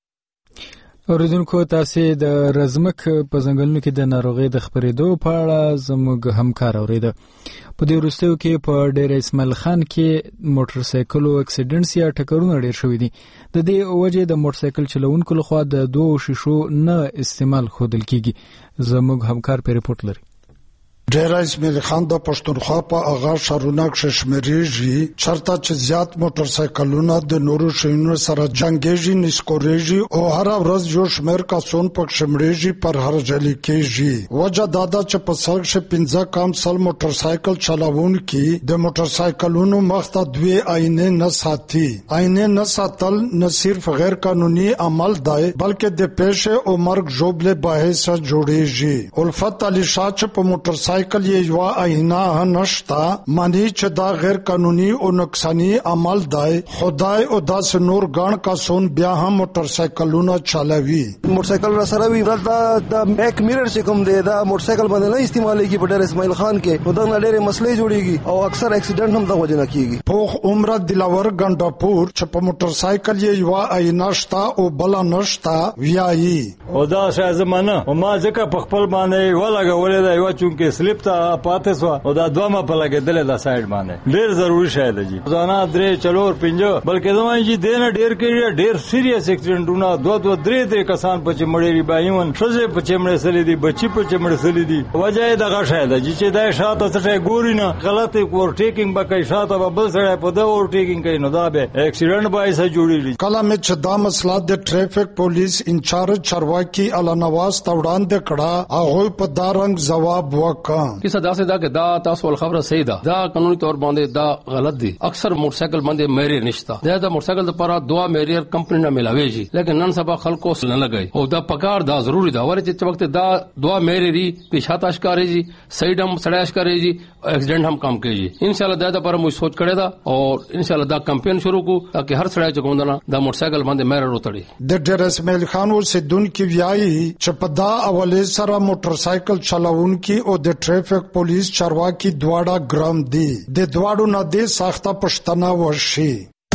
اوریدونکو تاسو د رزمک په ځنګلونو کې د ناروغي د خپرېدو په اړه زموږ همکار اوریده. په دې وروستیو کې په ډیر اسماعیل خان کې موټر سایکلو اکسیډنټس یا ټکرونه ډیر شوي دي. د دې وجې د موټر سایکل چلوونکو لخوا د دوه شیشو نه استعمال ښودل کیږي. زموږ همکار په ریپورت لري. ډیر اسماعیل خان د پښتونخوا په اغا شارونه کې شمېرېږي چرته چې زیات موټر سایکلونه د نورو شینو سره جنگېږي نسکورېږي او هر ورځ یو شمېر کسان په شمېرېږي پر هر ځلې کېږي وجه دا ده چې په سړک شه 15 کم سل موټر سایکل چلاونکي د موټر سایکلونو مخته دوی آینه نه ساتي آینه نه ساتل نه صرف غیر قانوني عمل دی بلکې د پیښه او مرګ جوړه باعث جوړېږي الفت علي شاه چې په موټر سایکل یې یو آینه نشتا معنی چې دا غیر قانوني او نقصانی عمل دی خدای او داس نور ګڼ کسون بیا هم موټر سایکلونه چلاوي موټر سایکل را سره وی دا بیک میرر چې کوم دی دا موټر سایکل باندې نه استعمالېږي په ډېر اسماعیل خان کې نو دا ډېرې مسلې جوړيږي او اکثر اکسیډنټ هم د وجه نه کیږي په عمر دلاور ګنداپور چې په موټر سایکل یې یو آینه شتا او بل نشتا ویایي او دا شای زمانه او ما ځکه په خپل باندې ولګولې دا یو چونکه سلیپ ته پاتې سو او دا دوه په لګیدل دا سایډ باندې ډېر ضروري شای دی ځانا درې چلور پنځه بلکې زموږ چې دینه ډېر کې ډېر سیریس اکسیډنټونه دوه درې کسان په چمړې بایون شزه په چمړې سلی دي بچي په چمړې سلی دي وجه دغه شای دی چې دا شاته څه ګوري نه غلط اورټیکینګ بکای شاته بل سره په دا اورټیکینګ کوي نو دا به اکسیډنټ باعث جوړیږي کله مې چې دا مسله د ټریفیک پولیس انچارج چرواکی اعلی نواز توړاند کړه هغه په دا رنګ جواب وکړ کیسه دا سدا کې دا تاسو خبره صحیح ده دا قانوني تور باندې دا غلط دي اکثر موټر سایکل باندې میریر نشته دا موټر سایکل لپاره دوا میریر کمپنی نه ملاويږي لیکن نن سبا خلکو نه لګي او دا پکار دا ضروری دا ورته چې وخت دا دوا میریری پیشاتاش کاریږي سایډم سړاش کاریږي ایکسیډنٹ هم کم کوي ان شاء الله دا لپاره مو سوچ کړی دا او ان شاء الله دا کمپین شروع کو تاکي هر سړی چې کوم دا موټر سایکل باندې میریر وتړي د ډیر اسماعیل خان اوسیدونکو ویایي چې په دا اولې سره موټر سایکل چلاونکي او د ټریفیک پولیس چارواکي دواړه ګرام دي د دواړو نه د سخته پښتنه ورشي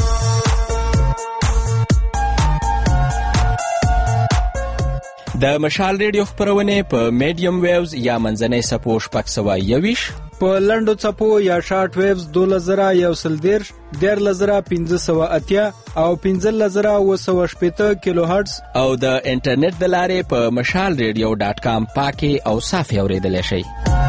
د مشال ریډیو خبرونه په میډیم ویوز یا منځنۍ سپو شپږ سوه یویش په لنډو څپو یا شارټ ویوز 2110 1580 او 15780 کیلو هرتز او د انټرنیټ د لارې په mashalradio.com پاکي او صافي اوریدلای شئ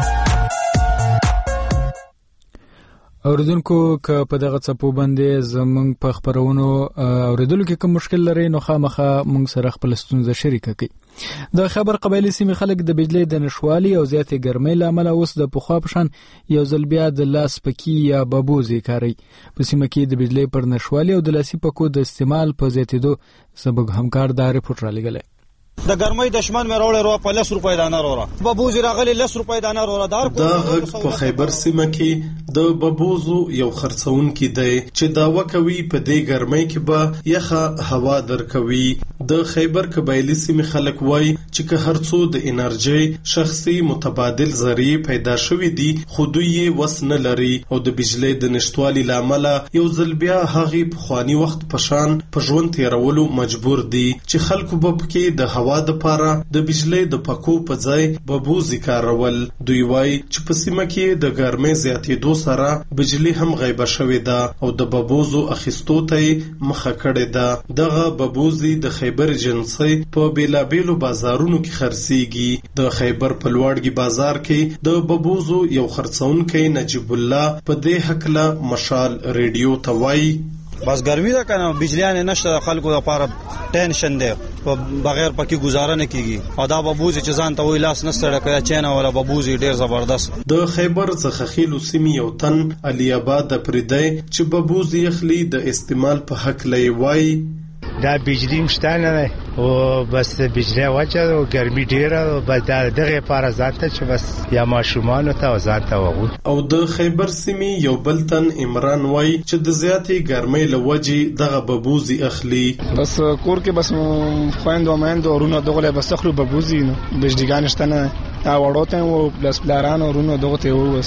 اوریدونکو که په دغه څپو باندې زمونږ په خبرونو اوریدلو کې کوم مشکل لري نو خامخا مونږ سره خپل ستونزه شریکه کړئ د خبر قبایلی سیمې خلک د بجلی د نشوالي او زیاتې ګرمۍ له امله اوس د پخوا په شان یو ځل بیا د لاس پکې یا ببوزي کاروي په سیمه کې د بجلی پر نشوالي او د لاسي پکو د استعمال په زیاتېدو سبب همکار دا رپورټ را لګلې د ګرمۍ دشمن مې راوړې رو په 10 روپۍ دانه وروره ببوزي راغلي 10 روپۍ دانه وروره دا غږ په خیبر سیمه کې د ببوزو یو خرڅونکي دی چې داوا کوي په دې ګرمۍ کې به یخه هوا درکوي د خیبر قبایلی سیمې خلک وای چې که هر څو د انرژي شخصي متبادل ذریعہ پیدا شوې دي خو دوی یې وس نه لري او د بجلی د نشټوالي لامل یو ځل بیا هغه په خواني وخت پشان په ژوند تیرولو مجبور دي چې خلکو په کې د هوا د پاره د بجلی د پکو په ځای ببوزي کارول دوی وای چې په سیمه کې د ګرمۍ زیاتېدو سره بجلی هم غیبه شوې ده او د ببوزو اخیستو ته مخه کړې ده دغه ببوزي د خیبر جنسي په بیلابیلو بازارونو کې خرڅيږي د خیبر په لوړګي بازار کې د ببوزو یو خرڅونکي نجیب الله په دې حقله مشال ریډیو ته وای بس ګرمي ده کنه بجلیان نشته خلکو لپاره ټینشن دی بغیر پکې گزاره نه کیږي او دا ببوزي چې ځان ته وی لاس نستړه کوي چینه ولا ببوزي ډیر زبردست د خیبر څخه خیلو سیمې یو تن علي آباد پردی چې ببوزي اخلي د استعمال په حق لې وای دا بجلی مشتانه نه او بس بجلی وجه او ګرمي ډیره او بس دغه لپاره ځانته چې بس یا ماشومان ته ځانته وغو او د خیبر سیمې یو بلتن عمران وای چې د زیاتې ګرمۍ لوجي دغه ببوزي اخلي بس کور کې بس خويند او مند ورونه دغه بس خلو ببوزي نو بجلیګان شتنه دا وړوته او پلس پلاران ورونه دغه ته ووس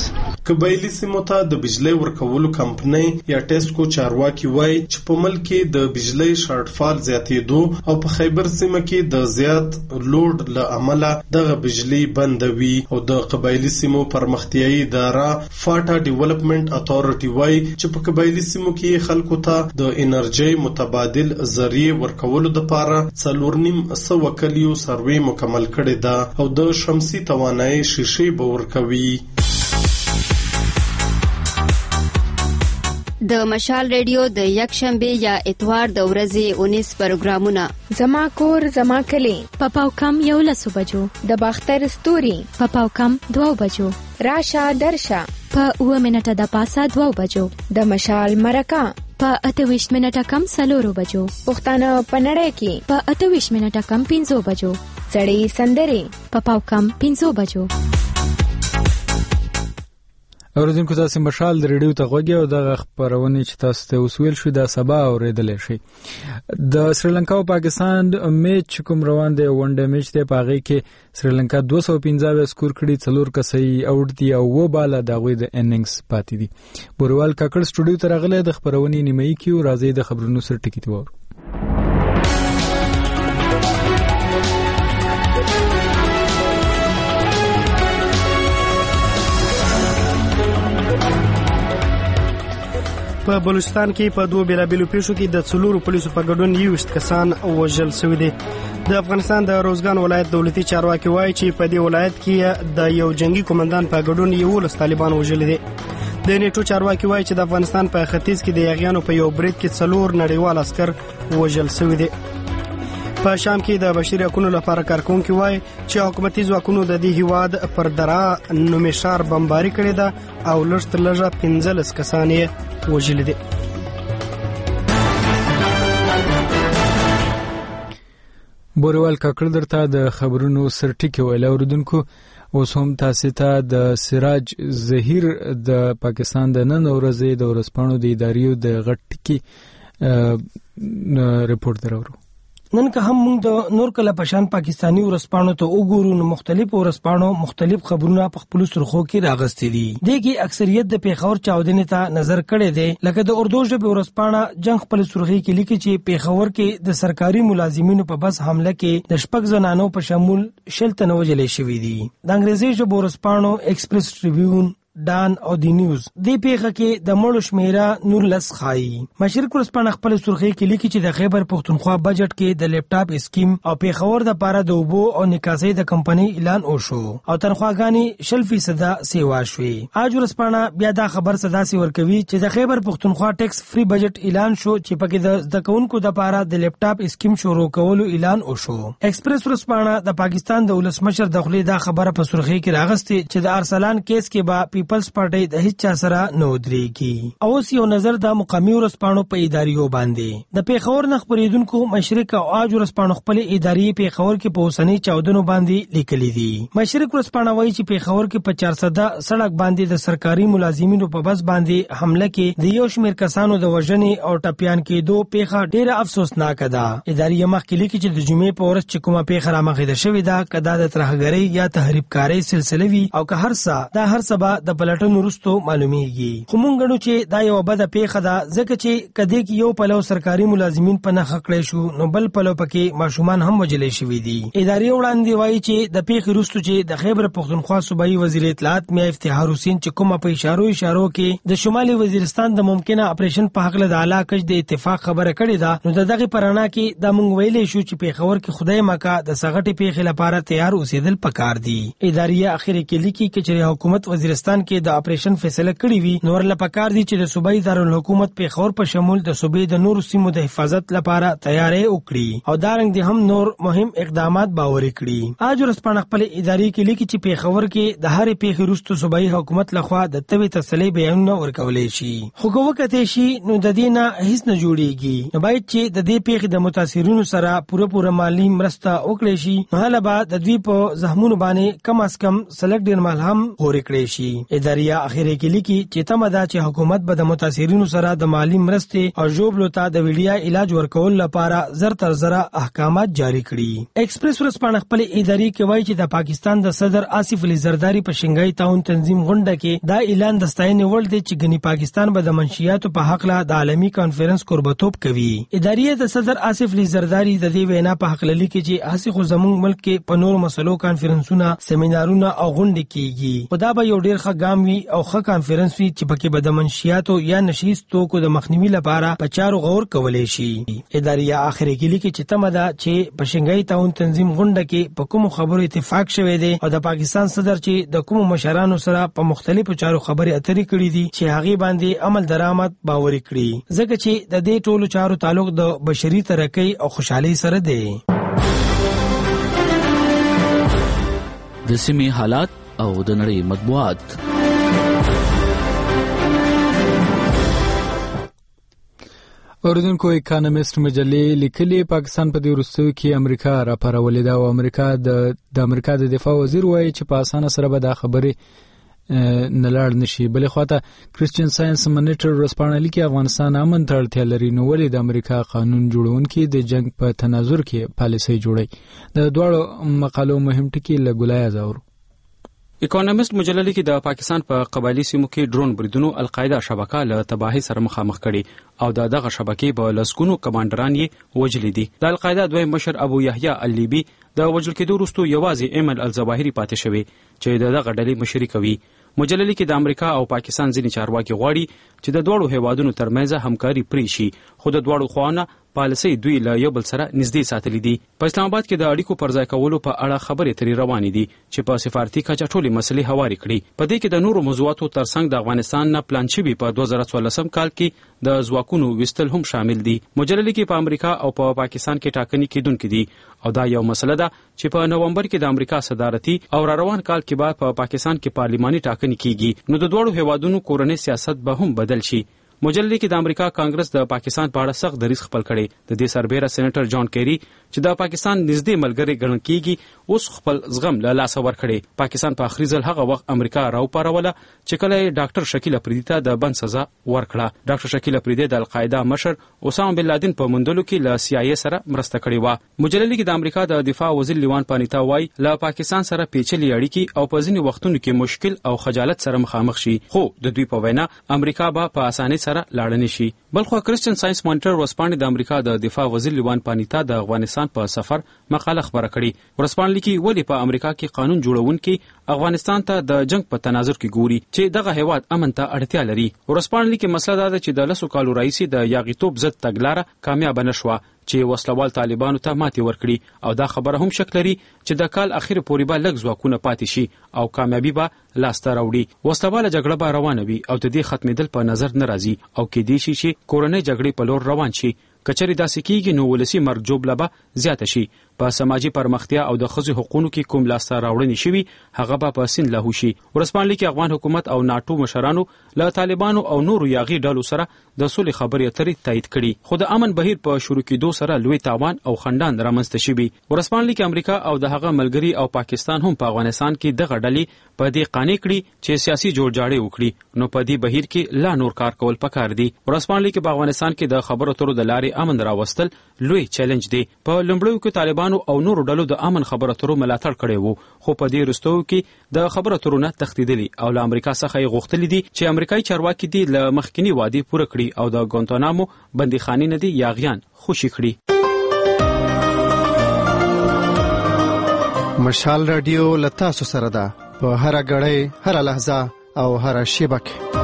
قبایلی سیمو ته د بجلی ورکولو کمپنۍ یا ټیسکو چارواکي وایي چې په ملک کې د بجلی شارټفال زیاتېدو او په خیبر سیمه کې د زیات لوډ له امله دغه بجلی بندوي او د قبایلی سیمو پرمختیایي اداره فاټا ډیولپمنٹ اتھارټي وایي چې په قبایلی سیمو کې خلکو ته د انرژي متبادل ذریعہ ورکولو لپاره 4.5 کلیو سروې مکمل کړې ده او د شمسي توانایي شیشې به ورکوي. د مشال ریډیو د یک شنبه یا اتوار د ورځې 19 پروګرامونه زما کور زما کلی پپاو کم 11 بجو د باختر ستوري پپاو کم 2 بجو راشه درشه په 9 منټه د پاسه 2 بجو د مشال مرکه په 28 منټه کم 4 بجو پښتانه پنړې کې په 28 منټه کم 5 بجو سړی سندري پپاو کم 5 بجو. اوریدونکو تاسو مشال د ریډیو ته غوږی او د خبرونه چې تاسو ته وسویل شو د سبا اوریدل شي. د سریلانکا او پاکستان میچ کوم روان دی ونډه میچ دی پاغي کې سریلانکا 215 سکور کړي 4 کسي اوټ دی او و بالا دغه د اننګز پاتې دي. بوروال کاکړ سټوډیو ته راغله د خبرونه نیمه کې او راځي د خبرونو سره ټکی دی. په بلوچستان کې په دوه بیلابیلو پیښو کې د 4 پولیسو په ګډون 20 کسان وژل شوي دي. د افغانستان د روزګان ولایت دولتي چارواکي وایي چې په دې ولایت کې د یو جنگي کمانډان په ګډون 11 طالبان وژل دي. د نیټو چارواکي وایي چې د افغانستان په ختیځ کې د یاغیانو په یو برید کې 4 نړیوال عسكر وژل شوي دي. په شام کې د بشري حقوقو لپاره کارکونکي وایي چې حکومتي ځواکونو د دې هیواد پر درا نومشار بمباري کړې ده او لږ تر لږه 15 کسان یې وژلي دي. بوروال کاکړ درته د خبرونو سرټکی ویل. اوریدونکو اوس هم تاسو ته د سراج ظهیر د پاکستان د نن ورځې د ورځپاڼو د ادارې د غټکی ریپورت درورو. نن که هم موږ د نور کله پشان پاکستانی ورځپاڼو ته وګورو نو مختلف ورځپاڼو مختلف خبرونه په خپل سرخو کې راغستې دي. دغه اکثریت د پیښور چاودنې ته نظر کړي دي. لکه د اردو ژبه ورځپاڼه جنگ خپل سرخي کې لیکي چې پیښور کې د سرکاري ملازمینو په بس حمله کې د شپږ زنانو په شمول 60 تنه وژل شوي دي. د انګریزي ژبه ورځپاڼو ایکسپریس ټریبیون ډان او دی نیوز د پیښه کې د مړو شمیره نور لس خای. مشرق ورځپاڼه خپل سرخي کې لیکي چې د خیبر پښتونخوا بجټ کې د لیپټاپ اسکیم او پیښور د پاره د اوبو او نکاسي د کمپنۍ اعلان وشو او تنخواګانی 0% سیوا شوې. اج ورځپاڼه بیا دا خبر صدا سي ورکوي چې د خیبر پښتونخوا ټیکس فری بجټ اعلان شو چې پکې د کونکو د پاره د لیپټاپ اسکیم شروع کولو اعلان وشو. ایکسپریس ورځپاڼه د پاکستان د ولسمشر داخلي دا خبره په سرخي کې راغستې چې د ارسلان کیس کې با پیپلز پارټي د هیڅ چا سره نه ودرېږي. اوس یو نظر د مقامي ورځپاڼو په اداریو باندې. د پیښور نه خبرېدونکو مشرق او اج ورځپاڼو خپل اداري پیښور کې په اوسنۍ چاودنو باندې لیکلي دي. مشرق ورځپاڼه وایي چې پیښور کې په 400 سړک باندې د سرکاري ملازمینو په بس باندې حمله کې د یو شمېر کسانو د وژنې او ټپيان کېدو پیښه ډېره افسوسناک ده. اداري مخکې لیکي چې د جمعې په ورځ چې کومه پیښه رامخې شوې ده کدا د ترهګرۍ یا تحریفکارۍ سلسله وي او که هر څه به د پلټنو ورستو معلومیږي. خو مونږ غواړو چې دا یو بده پیښه ده ځکه چې کدی کې یو پلو سرکاري ملازمین په نخ کړی شو نو بل پلو پکې ماشومان هم وجلې شوې دي. اداري وړاندې وایي چې د پیښې وروسته چې د خیبر پښتونخوا صوبایي وزیر اطلاعات میا افتخار حسین چې کومه په اشارو کې د شمالي وزیرستان د ممکنه اپریشن په حق له د اعلی کچ د اتفاق خبره کړې ده نو دغه پرانا کې د مونږ ویلې شو چې پیښور کې خدای مکا د سغټي پیښې لپاره تیار اوسېدل پکار دي. اداري اخر کې لیکي چې حکومت وزیرستان کې د اپریشن فیصله کړې وي نور لپاره دي چې د صوبایي دارالحکومت پیښور په شمول د صوبې د نورو سیمو د حفاظت لپاره تیارې وکړي او دارنګ دي هم نور مهم اقدامات باور کړي. اج ورځپاڼه خپل اداري کې لیکي چې پیښور کې د هر پیښې وروسته صوبایي حکومت لخوا د توی تسلی بیانونه ورکولې شي. خو کوکته شي نو د دې نه هیڅ نه جوړيږي. نو باید چې د دې پیښې د متاثرینو سره پوره مالی مرسته وکړي شي نو هله به د دوی په زخمونو باندې کم از کم سلګ ډیر مال هم ورکړي شي. اداریه اخیری کې لیکي چې تمه ده چې حکومت به د متاثرینو سره د مالی مرستې او ژوبلو ته د ویډیا علاج ورکول لپاره زر تر زر احکامات جاری کړي. ایکسپریس ورځپاڼه خپل اداري کې وایي چې د پاکستان د صدر آصف علي زرداری په شنګای تعاون تنظیم غونډه کې دا اعلان د ستاینې وړ دی چې ګنې پاکستان به د منشیاتو په حق له د عالمي کانفرنس قربتوب کوي. اداریه د صدر آصف علي زرداری د دې وینا په حق للی کې چې هڅه خو زموږ ملک کې په نور مسلو کانفرنسونه سیمینارونه او غونډې کیږي. خدا به یو ډیر ښه ګام وي او ښه کانفرنس وي چې پکې به د منشیاتو یا نشیز توکو د مخنیوي لپاره په چارو غور کولای شي. اداریه اخر کې لیکي چې تمه ده چې په شنګای تعاون تنظیم غونډه کې په کوم خبرو اتفاق شوی دی او د پاکستان صدر چې د کوم مشرانو سره په مختلفو چارو خبرې اترې کړې دي چې هغه باندې عمل درآمد باوري کړي ځکه چې د دې ټولو چارو تعلق د بشري ترقۍ او خوشحالۍ سره دی. د سیمې حالات او د نړۍ مطبوعات. اوریدونکو اکانومیست مجلې لیکلي پاکستان په دې وروستیو کې امریکا راپارولې ده او امریکا د دفاع وزیر وایي چې په اسانه سره به دا خبرې نه لاړ نشي. بلې خواته کرسچن ساينس منیټر ورځپاڼه لیکي افغانستان امن ته اړتیا لري نو ولې د امریکا قانون جوړونکي د جنگ په تناظر کې پالیسي جوړي. د دواړو مقالو مهم ټکي له ګلای زاور. اکانومیست مجله لیکي د پاکستان په قبایلی سیمو کې ډرون بریدونو القاعده شبکه له تباهي سره مخامخ کړي او دغه شبکې په لسګونو کمانډران یې وژلي دي. د القاعده دویم مشر ابو یحیی اللیبی د وژل کېدو وروسته یوازې ایمن الظواهری پاتې شوی چې دغه ډلې مشري کوي. مجله لیکي د امریکا او پاکستان ځینې چارواکي غواړي چې د دوړو هیوادونو ترمنځ همکاري پرې شي خو د دوړو خوانه پالیسي دوی له یو بل سره نږدې ساتلې دي. په اسلام آباد کې د اړیکو پر ځای کولو په اړه خبرې ترې روانې دي چې په سفارتي کچه ټولې مسلې هوارې کړي. په دې کې د نورو موضوعاتو ترڅنګ د افغانستان نه پلان شوي په 2014 کال کې د ځواکونو وستل هم شامل دي. مجله لیکي په امریکا او په پاکستان کې ټاکنې کېدونکې دي او دا یو مسله ده چې په نومبر کې د امریکا صدارتي او روان کال کې بعد په پاکستان کې پارلماني ټاکنې کیږي نو د دوړو هیوادونو کورنۍ سیاست به هم بدل شي. مجله کې د امریکا کانګرس د پاکستان په اړه سخت دریځ خپل کړي. د دې سربېره سېنیټر جان کیری چې د پاکستان نږدې ملګری ګڼل کیږي اوس خپل زغم له لاسه ورکړي. پاکستان په آخري ځل هغه وخت امریکا راوپاروله چې کله ډاکټر شکیل افریدي ته د بند سزا ورکړه. ډاکټر شکیل افریدي د القاعده مشر اسامه بن لادن په موندلو کې له سی آی ای سره مرسته کړې و. مجله کې د امریکا د دفاع وزیر لیوان پانیتا وایي له پاکستان سره پیچلې اړیکې او په ځینې وختونو کې مشکل او خجالت سره مخامخ شي خو د دوی په وینا امریکا به په اسانۍ سره لاړ نه شي. بلخو کرسچن ساينس مانیټر ورځپاڼه د امریکا د دفاع وزیر لیوان پانیتا د افغانستان په سفر مقاله خبره کړې. ورځپاڼه لیکي ولې په امریکا کې قانون جوړونکي افغانستان ته د جنگ په تناظر کې ګوري چې دغه هیواد امن ته اړتیا لري. ورځپاڼه لیکي مسله دا ده چې د 10 کالو راهیسې د یاغیتوب ضد تګلاره کامیاب نه شوه چې وسلوال طالبانو ته ماتې ورکړي او دا خبره هم شک لري چې د کال اخر پورې به لږ ځواکونه پاتې شي او کامیابی به لاسته راوړي. وسلواله جګړه به روانه وي او د دې ختمېدل په نظر نه راځي او کېدای شي چې کورنۍ جګړې په لور روان شي. کچری داسې کیږي نو ولسی مرګ جوړه به زیاته شي. په سماجی پرمختیا او د ښځو حقوقو کې کوم لاسته راوړنې شوي هغه به په سین لاهو شي. ورسپانلی کې افغان حکومت او ناتو مشرانو له طالبانو او نورو یاغي ډلو سره د صلح خبرې اترې تایید کړي خو د امن بهیر په شروع کېدو سره لوی تاوان او خندان رامنځته شوي. ورسپانلی کې امریکا او د هغه ملګری او پاکستان هم په افغانستان کې دغه ډلې په دې قانع کړي چې سیاسي جوړجاړی وکړي نو په دې بهیر کې لا نور کار کول پکار دي. ورسپانلی کې په افغانستان کې د خبرو اترو د لارې امن راوستل لوی چیلنج دی. په لومړیو کې طالبانو او نورو ډلو د امن خبرو اترو ملاتړ کړی وو خو په دې وروستیو کې د خبرو اترو نه تښتېدلي او له امریکا څخه یې غوښتلي دي چې امریکایي چارواکي دي له مخکینی وعدې پوره کړي او د ګوانتانامو بندیخانې نه دي یاغیان خوشي کړي. مشال رادیو لتاسو سره ده په هر غړې هر لحظه او هر شیبه کې.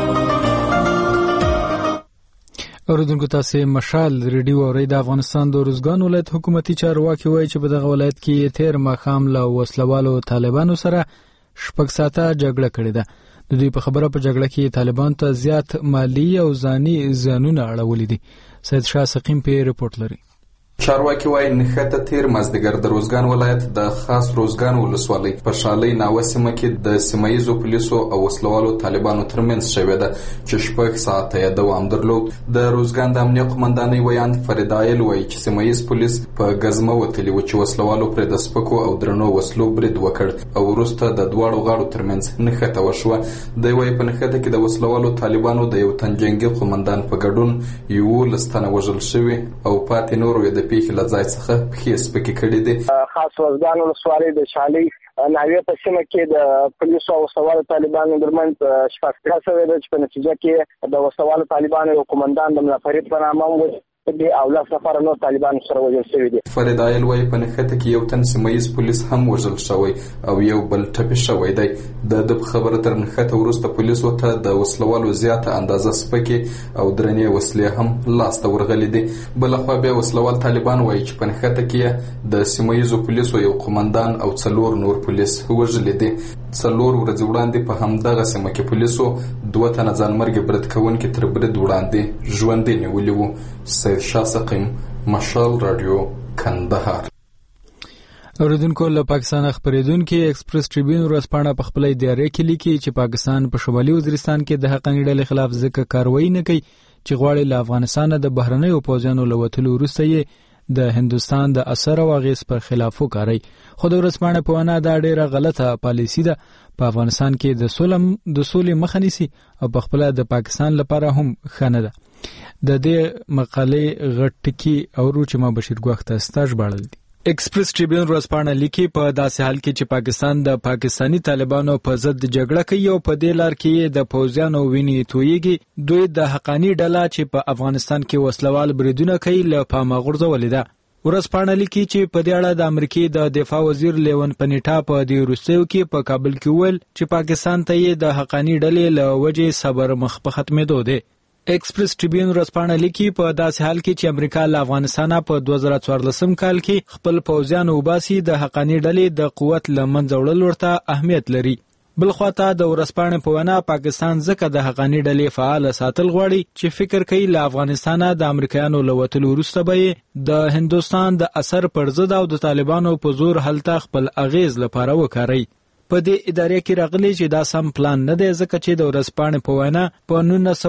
اوریدونکو تاسو مشال ریډیو اورئ. د افغانستان د روزګان ولایت حکومتي چارواکي وایي چې په دغه ولایت کې تیر ماښام له وسلوالو طالبانو سره 6 ساعته جګړه کړې ده. د دوی په خبره په جګړه کې طالبان ته زیات مالی او ځاني زیانونه اړولي دي. سید شاه سقیم په ریپورت لري. چارواکي وایي نښته تیر مازدیګر د روزګان ولایت د خاص روزګان ولسوالۍ په شالۍ ناوه سیمه کې د سیمه ییزو پولیسو او وسلوالو طالبانو ترمنځ شوې ده چې 6 ساعته یې دوام درلود. د روزګان د امنیه قومندانۍ ویاند فرید عایل وایي چې سیمه ییز پولیس په ګزمه وتلي و چې وسلوالو پرې د سپکو او درنو وسلو برید وکړ او وروسته د دواړو غاړو ترمنځ نښته وشوه. دوی وایي په نښته کې د وسلوالو طالبانو د یو تن جنګي قومندان په ګډون 11 تنه وژل شوي او پاتې نورو یې د پیښې له ځای څخه پښې سپکې کړې دي. خاص روزګان ولسوالۍ د شالۍ ناوې په سیمه کې د پولیسو او وسلوالو طالبانو ترمنځ شخړه شوې ده چې په نتیجه کې د وسلوالو طالبانو یو قومندان د ملا فرید په نامه او 10 نفر نور طالبان سره وژل شوي دي. فرید عایل وایي په نښته کې یو تن سیمه ییز پولیس هم وژل شوی او یو بل ټپي شوی دی. د خبره تر نښته وروسته پولیسو ته د وسلوالو زیاته اندازه سپکې او درنې وسلې هم لاسته ورغلې دي. بلخوا بیا وسلوال طالبان وایي چې په نښته کې د سیمه ییزو پولیسو یو قومندان او 4 نور پولیس وژلي دي. 4 ورځې وړاندې په همدغه سیمه کې پولیسو 2 تنه ځانمرګي برید کوونکي تر برید وړاندې ژوندي نیولي وو. سید شاه سقیم، مشال رادیو، کندهار. اوریدونکو له پاکستان خبرېدونکو ایکسپریس ټریبیون ورځپاڼه په خپل ادارې کې لیکي چې پاکستان په شمالي وزیرستان کې د حقاني ډلې خلاف ځکه کاروایی نه کوي چې غواړي له افغانستان د بهرنیو پوځیانو له وتلو وروسته یې د هندستان د اثر او اغیز پر خلاف وکړي. خو د ورځپاڼې په وینا دا ډیره غلطه پالیسي ده. په افغانستان کې د سولې مخه نیسي او په خپل د پاکستان لپاره هم ښه نه ده. د دې مقالې غټ ټکی اورو چې ما بشیر ګوښ ته ستاج باړل دي. ایکسپریس ټریبیون ورځپاڼه لیکي په داسې حال کې چې پاکستان د پاکستانی طالبانو په ضد جګړه کوي او په دې لار کې د پوځیانو وینې تویږي، دوی د حقانی ډله چې په افغانستان کې وسلوال بریدونه کوي له پامه غورځولې ده. ورځپاڼه لیکي چې په دې اړه د امریکای د دفاع وزیر لیون پنیټا په دې وروستیو کې په کابل کې ویل چې پاکستان ته یې د حقانی ډلې له وجې صبر مخ په ختمېدو دی. ایکسپریس ټریبیون ورځپاڼه لیکي په داسې حال کې چې امریکا له افغانستانه په 2014 کال کې خپل پوځیان وباسي د حقانی ډلې د قوت له منځه وړل ورته اهمیت لري. بلخواته د ورځپاڼې په وینا پاکستان ځکه د حقانی ډلې فعال ساتل غواړي چې فکر کوي له افغانستانه د امریکایانو له وتلو وروسته به د هندستان د اثر پر ضد او د طالبانو په زور هلته خپل اغیز لپاره وکړي. په دې ادارې کې راغلي چې دا سم پلان نه دی ځکه چې د ورځپاڼې په وینا په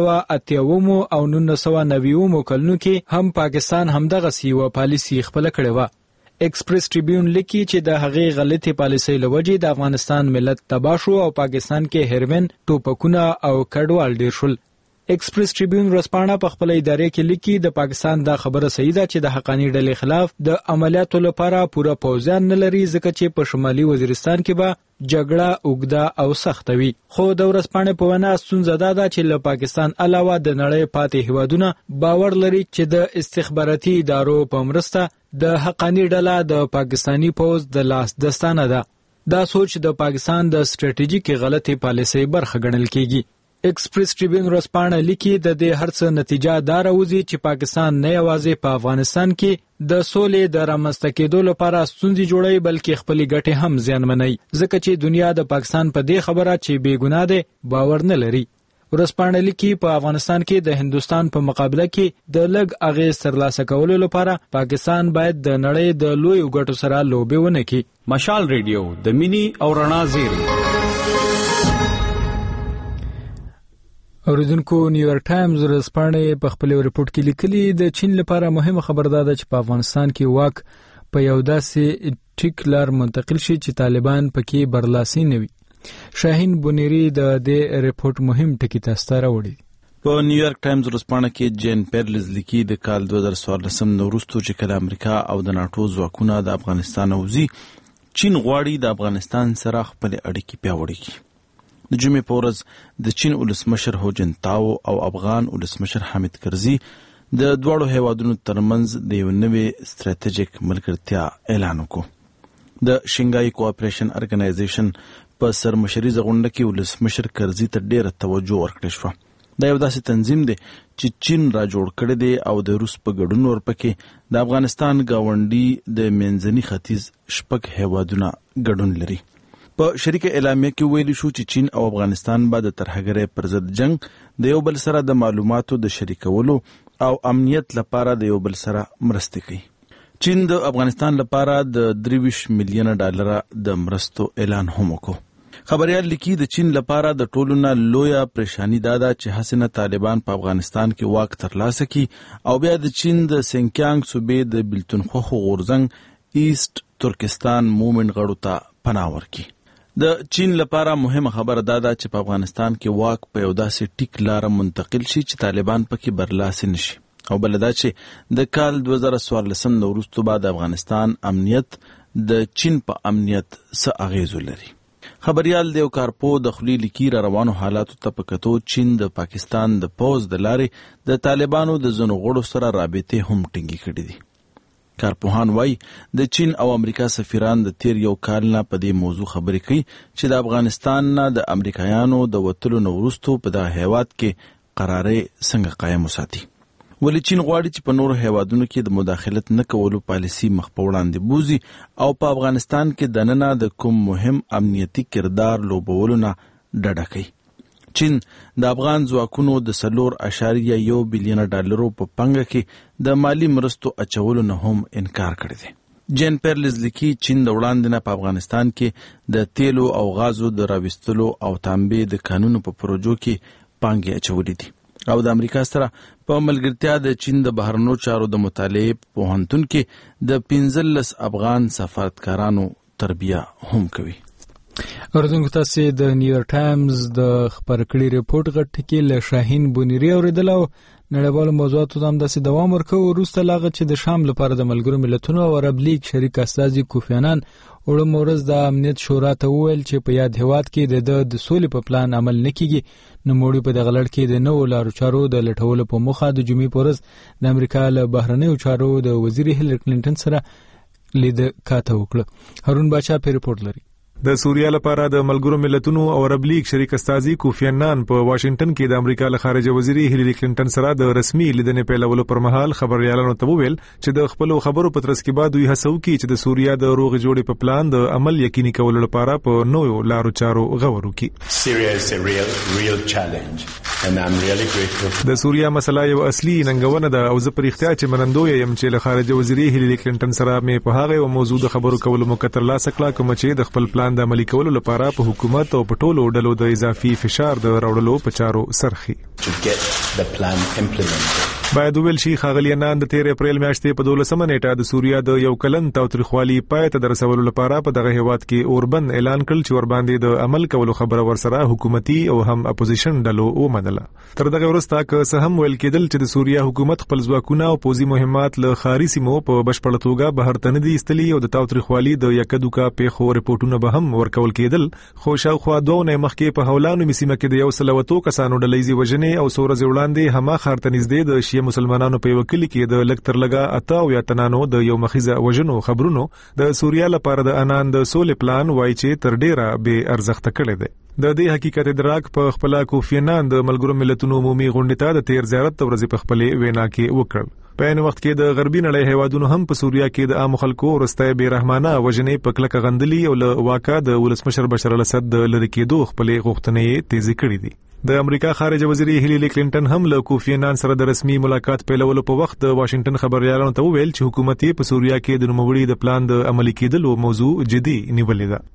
1980 او 1990 کلونو کې هم پاکستان همدغه سیوه پالیسي خپل کړې و. ایکسپریس ټریبیون لیکي چې د هغې غلطي پالیسۍ له وجې د افغانستان ملت تباه شو او پاکستان کې هیروین، ټوپکونه او کډوال ډیر شول. ایکسپریس ټریبیون ورځپاڼه په خپل ادارې کې لیکي د پاکستان دا خبره صحیح ده چې د حقانی ډلې خلاف د عملیاتو لپاره پوره پوځیان نه لري ځکه چې په شمالي وزیرستان کې به جګړه اوږده او سخته وي. خو د ورځپاڼې په وینا ستونزه دا ده چې له پاکستان علاوه د نړۍ پاتې هیوادونه باور لري چې د استخباراتي ادارو په مرسته د حقانی ډله د پاکستانی پوځ د لاس دستانه ده. دا سوچ د پاکستان د سټریټیژیک غلطي پالیسۍ برخه ګڼل کیږي. ایکسپریس ټریبیون ورځپاڼه لیکي د دې هرڅه نتیجه دا راوځي چې پاکستان نه یوازې په افغانستان کې د سولې د رامنځته کېدو لپاره ستونزې جوړوي بلکې خپلې ګټې هم زیانمنوي ځکه چې دنیا د پاکستان په دې خبره چې بې ګناه دی باور نه لري. ورځپاڼه لیکي په افغانستان کې د هندستان په مقابله کې د لږ اغیز ترلاسه کولو لپاره پاکستان باید د نړۍ د لویو ګټو سره لوبې ونه کړي. مشال ریډیو د مینی او رڼا زیری. اوریدونکو نیویارک ټایمز ورځپاڼه په خپل ریپورت کې لیکلي د چین لپاره مهمه خبر ده چې په افغانستان کې واک په یو داسې ټیک لار منتقل شي چې طالبان پکې برلاسي نه وي. شاهین بونیری د دې ریپورت مهم ټکی تاسو ته راوړي. په نیویارک ټایمز ورځپاڼه کې جین پیرلز لیکي د کال 2014 وروسته چې کله امریکا او د ناتو ځواکونه د افغانستان وځي، چین غواړي د افغانستان سره خپل اړیکې پیاوړې کړي. د جمعې په ورځ د چین ولسمشر هو جنتاو او افغان ولسمشر حامد کرزي د دواړو هیوادونو ترمنځ د یو نوې ستراتیژیک ملګرتیا اعلان وکړ. د شنګای کوآپریشن ارګنایزیشن په سرمشریزه غونډه کې ولسمشر کرزي ته ډېره توجه ورکړل شوه. دا یو داسې تنظیم دی چې چین را جوړ کړی دی او د روس په ګډون ورپکې د افغانستان ګاونډي د منځني ختیځ 6 هیوادونه ګډون لري. په شریکه اعلامیه کې ویل شو چې چین او افغانستان به د ترهګرۍ پر ضد جنگ د یو بل سره د معلوماتو د شریکولو او امنیت لپاره د یو بل سره مرسته کوي. چین د افغانستان لپاره د 23 میلیونه ډالر د مرستو اعلان هم وکړ. خبريال لیکي د چین لپاره د ټولو نه لویه پریشانی دا ده چې حسنه طالبان په افغانستان کې واک ترلاسه کړي او بیا د چین د سینکیانګ صوبې د بلتونخوا غورځنګ ایست ترکستان موومنټ غړو ته پناه ورکړي. د چین لپاره مهمه خبره دا ده چې په افغانستان کې واک په یو داسې ټیک لار منتقل شي چې طالبان پکې برلاسي نشي او بل دا چې د کال 2014 نه وروسته بعد افغانستان امنیت د چین په امنیت څه اغیز لري. خبريال د یو کارپو د خلی لیکي را روانو حالاتو ته په کتو چین د پاکستان د پوز د لارې د طالبانو د ځینو غړو سره رابطې هم ټینګې کړې دي. کارپوهان وایي د چین او امریکا سفیران د تیر یو کال نه په دې موضوع خبرې کوي چې د افغانستان نه د امریکایانو د وتلو نه وروسته په دغه هیواد کې قرارې څنګه قایم وساتي. ولی چین غواړي چې په نورو هیوادونو کې د مداخلت نه کولو پالیسي مخ په وړاندې بوزي او په افغانستان کې دننه د کوم مهم امنیتي کردار لوبولو نه ډډه کوي. چین د افغان ځواکونو د 4.1 بلین ډالرو په پنګه کې د مالی مرستو اچولو نه هم انکار کړی دی. جین پیرلز لیکي چین د وړاندې نه په افغانستان کې د تیلو او غازو د راوستلو او تانبې د قانونو په پروژو کې پانګې اچولې دي او د امریکا سره په ملګرتیا د چین د بهرنیو چارو د مطالعې پوهنتون کې د 15 افغان سفارتکارانو تربیه هم کوي. اوردونکو تاسو د نیویارک ټایمز د خبر کړي ریپورت غټکی له شاهین بونیری اوریدل او نړیوالو موضوعاتو هم داسې دوام ورکوي. وروسته لاغه چې د شام لپاره د ملګرو ملتونو او عرب لیگ شریک استازي کوفی عنان وړم ورځ د امنیت شورا ته وویل چې په یاد هواد کې د سولې په پلان عمل نکېږي. نو موړي په دغه لړ کې د نوو لارو چارو د لټولو په موخه د جمعې په ورځ د امریکا له بهرنیو چارو د وزیر هیلری کلینټن سره لید کاته وکړه. هارون باچا په ریپورت لري. د سوریا لپاره د ملګرو ملتونو او عرب لیگ شریک استازي کوفی عنان په واشنگټن کې د امریکا له خارجه وزیر هیلری کلینټن سره د رسمي لیدنې پیلولو پر مهال خبريالانو ته وویل چې د خپل خبرو په ترڅ کې بعد دوی هڅو کوي چې د سوریا د روغ جوړې په پلان د عمل یقیني کولو لپاره په نوو لارو چارو غور وکړي. Syria is a real challenge and I'm really grateful. د سوریا مسله یو اصلي ننګونه ده او زه پر اختیار چې منندوی یم چې له خارجه وزیر هیلری کلینټن سره مې په هغه موضوع د خبرو کولو مکتر لا سکلا کوم چې د خپل پلان د عملي کولو لپاره په حکومت او په ټولو ډلو د اضافي فشار د راوړلو په چارو سرخي. باید ویل شي ښاغلی عنان د 13 اپریل میاشتې په 12 نیټه د سوریا د یو کلن تاوتریخوالي پای ته رسولو لپاره په دغه هیواد کې اوربند اعلان کړ چې ور باندې د عمل کولو خبره ورسره حکومتي او هم اپوزیشن ډلو ومنله. تر دغه وروسته که څه هم ویل کېدل چې د سوریا حکومت خپل ځواکونه او پوځي مهمات له خاري سیمو په بشپړه توګه بهر ته نه دي ایستلي او د تاوتریخوالي د یکدوکا پیښو رپورټونه به هم ورکول کېدل، خو شاوخوا 2 نه مخکې په هولانو میسیمه کې د یو سلوتو کسانو ډلې وژنې او سورز وړاندې هما خارته نږدې د شیعه مسلمانانو په وکیل کې د لکتر لګا اتا او یا تنانو د یو مخیزه وژنو خبرونو د سوریا لپاره د انان د سولې پلان وای چې تر ډیره به ارزښت کړی دی. د دې حقیقت ادراک په خپل کوفی عنان د ملګرو ملتونو عمومي غونډې ته د 13 زیارت ورځې په خپل وینا کې وکړ. په ان وخت کې د غربي نړۍ هیوادونو هم په سوریا کې د عام خلکو ورسته به رحمانه وژنې په کلکه غندلي او له واقع د ولسمشر بشار الاسد د لری کېدو خپل غوښتنې تیزی کړې دي. د امریکا خارجه وزیر هیلری کلینټن هم له کوفی عنان سره د رسمي ملاقات پیلولو په وخت د واشنگټن خبريالانو ته وویل چې حکومت په سوریا کې د نوموړي د پلان د عملي کېدلو موضوع جدي نیولې ده.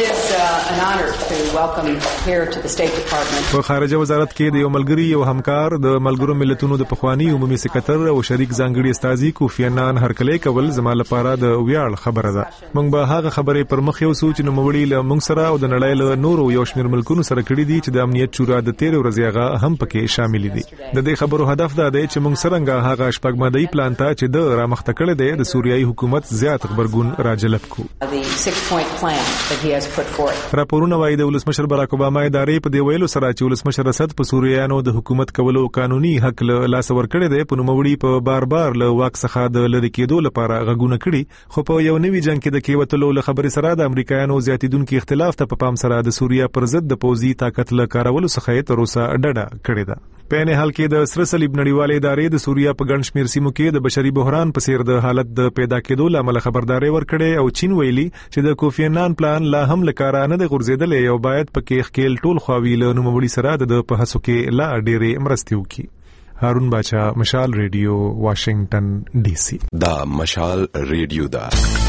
په خارجه وزارت کې د یو ملګری او همکار د ملګرو ملتونو د پخوانی عمومي سکرټر او شریک ځانګړي استازي کوفی عنان هرکلی کول زما لپاره د ویاړ خبره ده. موږ به هغه خبرې پر مخ یو سوچ نوموړي له موږ سره او د نړۍ له نورو یو شمېر ملکونو سره کړی دي چې د امنیت شورا د 13 ورځې هغه هم پکې شامل دي. د دې خبرو هدف دا دی چې موږ څنګه هغه شپږمدی پلان ته چې د رامخته کړی دی د سوریایي حکومت زیات خبرګون راجلب کو. راپورونه وايي د ولسمشر باراک اوباما ادارې په دی ویلو سره چې ولسمشر اسد په سوریانو د حکومت کولو قانوني حق له لاس ورکړی دی په نوموړي په بار له واک څخه د لری کېدو لپاره غږونه کړي، خو په یو نوي جنگ کې د کېوتلو له خبرې سره د امریکایانو زیاتیدونکو اختلاف ته په پام سره د سوریا پر ضد د پوځي طاقت له کارولو څخه تر اوسه ډډه کړې ده. په نه حال کې د سره صلیب نړیوالې ادارې د سوریا په ګڼ شمېر سیمو کې د بشري بحران په څیر د حالت د پیدا کېدو لامل خبرداري ورکړې او چین ویلي چې د کوفی عنان پلان لا هم لکاره نه د غورځېدلې او باید پکې خکېل ټول خواوی له نوموړي سره د په هڅو کې لا ډېرې مرستې وکړي. هارون باچا، مشال ریډیو، واشنگټن ډي سي. دا مشال ریډیو دا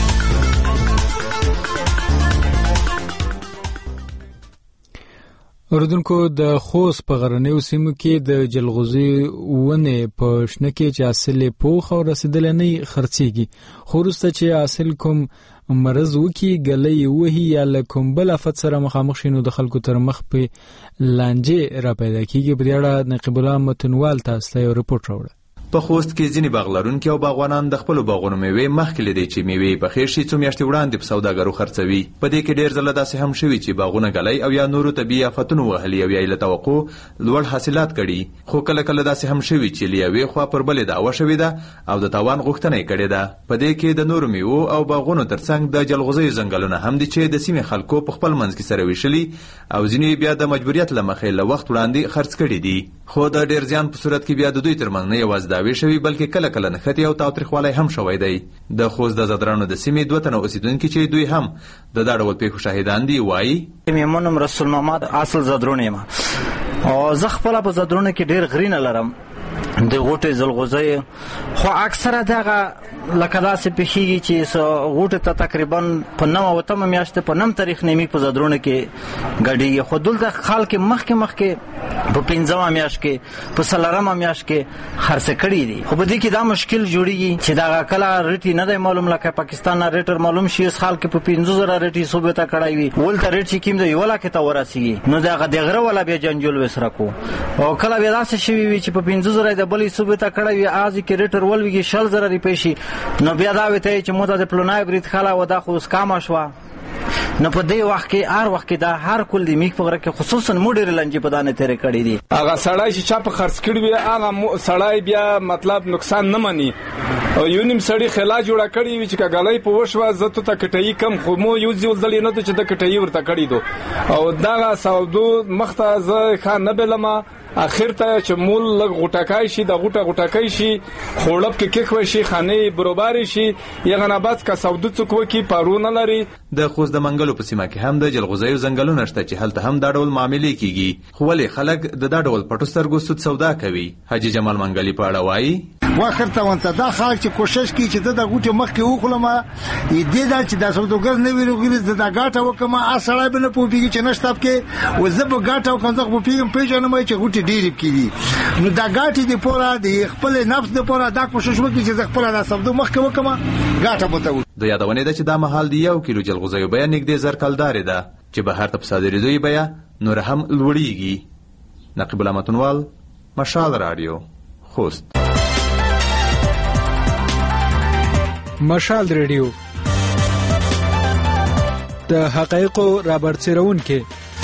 اوردونکو د خوست په غرنیو سیمو کې د جلغوزي ونې په شنه کې چې حاصل پوخ او رسیدل نه خرڅيږي، خو وروسته چې حاصل کوم مرز وکي ګلې وهي یا کوم بل افت سره مخامخ شینو د خلکو تر مخ په لانجه را پیدا کیږي. په دې اړه نقیب الله متنوال تاسو ته یو رپورټ راوړ. په خوست کې ځینې باغلرونکي او باغوانان د خپلو باغونو میوې مخکې لیدي چې میوې پخې شي څو میاشتې وړاندې په سوداګرو خرڅوي. په دې کې ډېر ځله داسې هم شوي چې باغونه ګلی او یا نورو طبیعي آفتونو وهلي او یا یې له توقع لوړ حاصلات کړي، خو کله کله داسې هم شوي چې له یوې خوا پر بلې دعوه شوې ده او د تاوان غوښتنه یې کړې ده. په دې کې د نورو میوو او باغونو ترڅنګ د جلغوزیو ځنګلونه هم دي چې د سیمې خلکو په خپل منځ کې سره ویشلي او ځینې بیا د مجبوریت له مخې له وخت وړاندې خرڅ کړي دي. خو د ډېر زیان په صورت کې بیا د دوی ترمنځ نه یوازې دعوې شوي بلکې کله کله نښتې او تاوتریخوالی هم شوی دی. د خوست د زدرانو د سیمې 2 تنه اوسیدونکي چې دوی هم د دا ډول پیښو شاهدان دي وایي: مې نوم رسول محمد، اصل زدرون یم او زه خپله په زدرونه کې ډېر غرینه لرم د غوټې زلغوزۍ، خو اکثره دغه لکه داسې پیښیږي چې غوټې ته تقریبا په 9 میاشتې په 9 تاریخ نیمې په زدرونه کې ګډېږي، خو دلته خلک مخکې په 15 میاشت کې په 4 میاشت کې خرڅ کړي دي. خو په دې کې دا مشکل جوړیږي چې دغه کله ریټ نه دی معلوم، لکه پاکستان نه ریټر معلوم شي خلک په 15000 ریټ صوبې ته کړای وي، ولته ریټ چې کیم دی 1 لک ته ورسیږي، نو دغه دغره ولا بیا جنجول وسره کو او کله بیا داسې شوي وي چې په 15000 د بلې صوبې ته کړای وي ازي کې ریټر ولويږي 10000 روپۍ شي، نو بیا دا وته چې موږ د پلونای برید خلا و دا خو اس کام شوا. نو په دې وخت کې هر وخت دا هر کل دی میک په کې خصوصا موډر لنجې په دانه تیرې کړې دي. هغه سړی چې چا په خرڅ کړی وي هغه سړی بیا مطلب نقصان نه مني او یو نیم سړی خلا جوړه کړی وي چې کګلای په وشوه زته ته کټي کم خو مو یو ځل دلې نه ته چې د کټي ورته کړی دو او دا سودو مخته ز خان نه بلما اخر ته چې مول لګ غټکای شي د غټکای شي خړب کې کېخوي شي خانه برابر شي یغه نه بعد کا سودو څوک کی پارونه لري. د خوست د منګلو په سیمه کې هم د جلغوزیو ځنګلونه شته چې هلته هم دا ډول معاملې کیږي، خو ولې خلک د دا ډول پټو سترګو سود سودا کوي؟ حاجی جمال منګلی په اړه وایي: واخر ته ونته دا خلک چې کوشش کوي چې د غوټه مخ کې وخلمه دې دا چې د سوداګر نه ویلوږي د غاټه وکما اصله به نه پوهیږي چې نشته کې وزب غاټه وکنځه په پیژنم چې غوټه ډیر کیږي، نو دا غاټه دی پورا د خپل نفس د پورا دا کوشش وکړي چې خپل د سوداګر مخ کې وکما غاټه بوته. د یادونه ده چې دا محل دی 1 کیلو جلغوزیو بیا نږدې 1000 کلدار ده چې بهر ته صادرېدوی بیا نور هم لوړیږي. نقیب الله متنوال، مشال رادیو، خوست. مشال ریډیو د حقایقو رابرسېرون کې